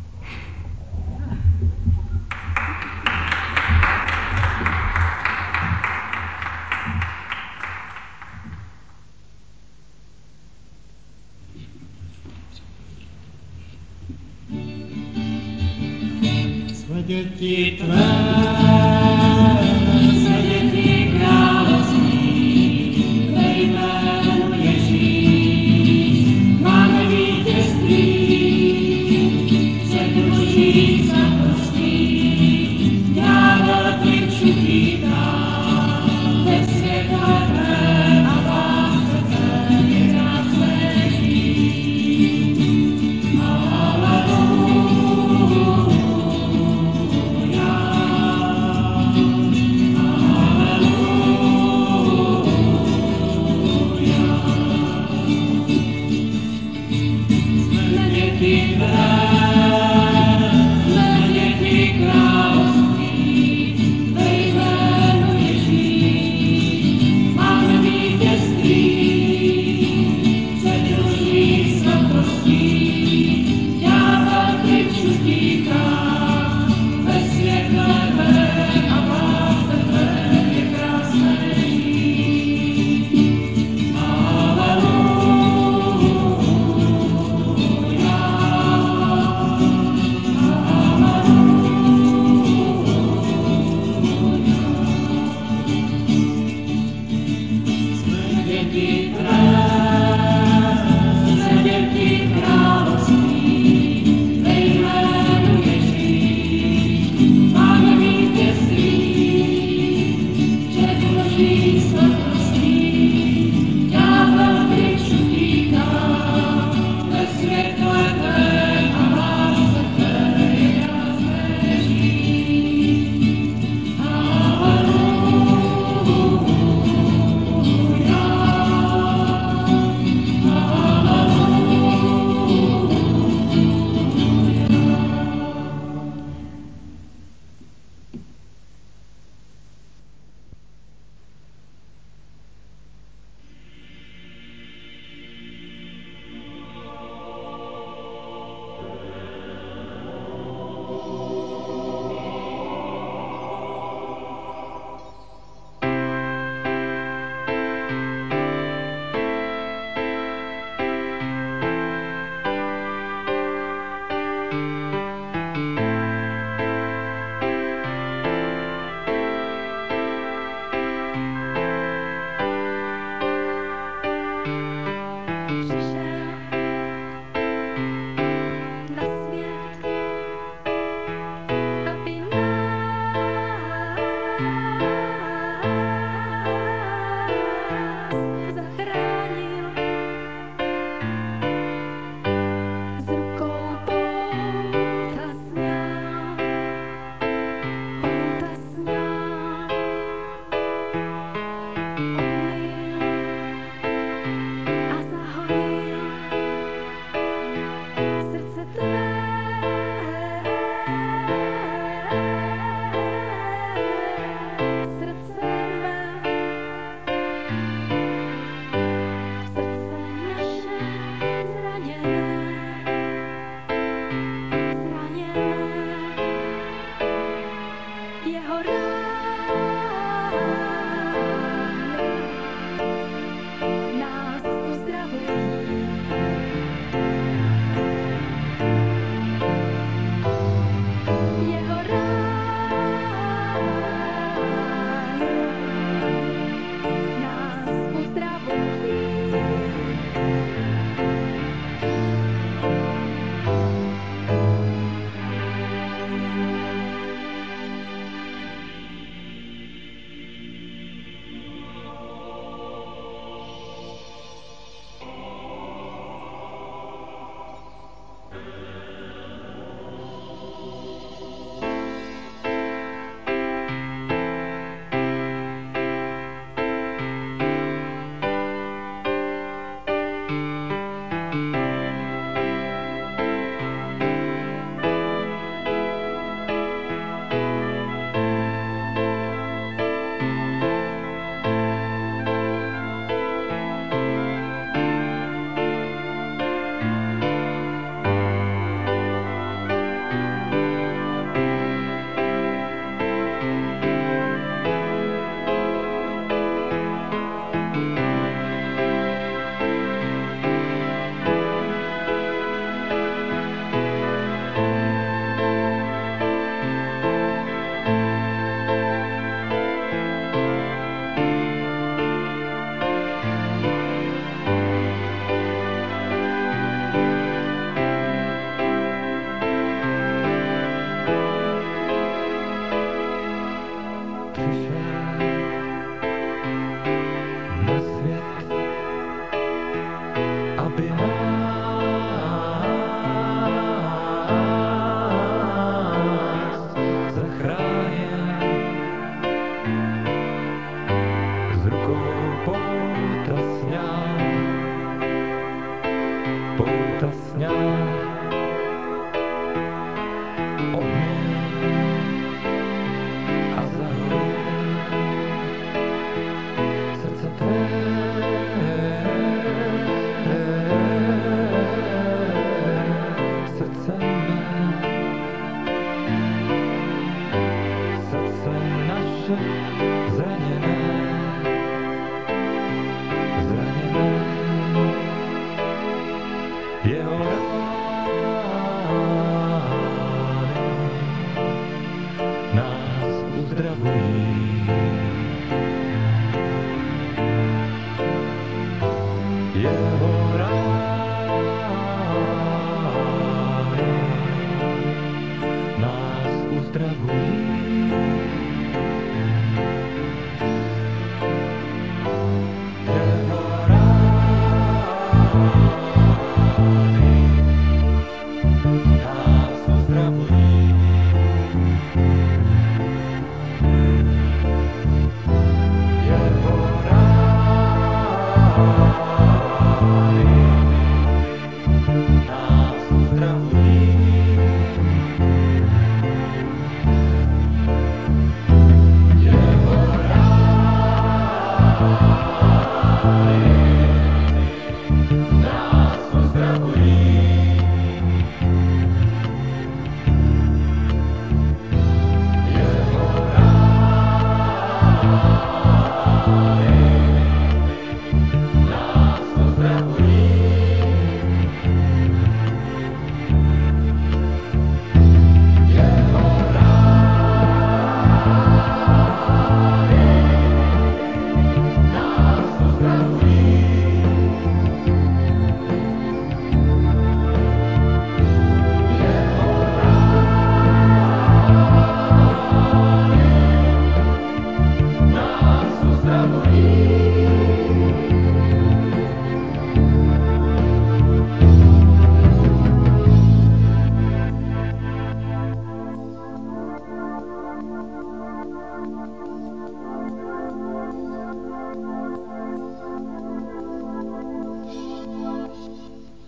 Speaker 8: Děti tvé, se děti království, ve jménu Ježíš, máme vítězství, před boží svatostí, ďábel kličí vítá, ve světle tvé a lásce tvé je nás leží. Haleluja.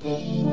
Speaker 8: Thank you.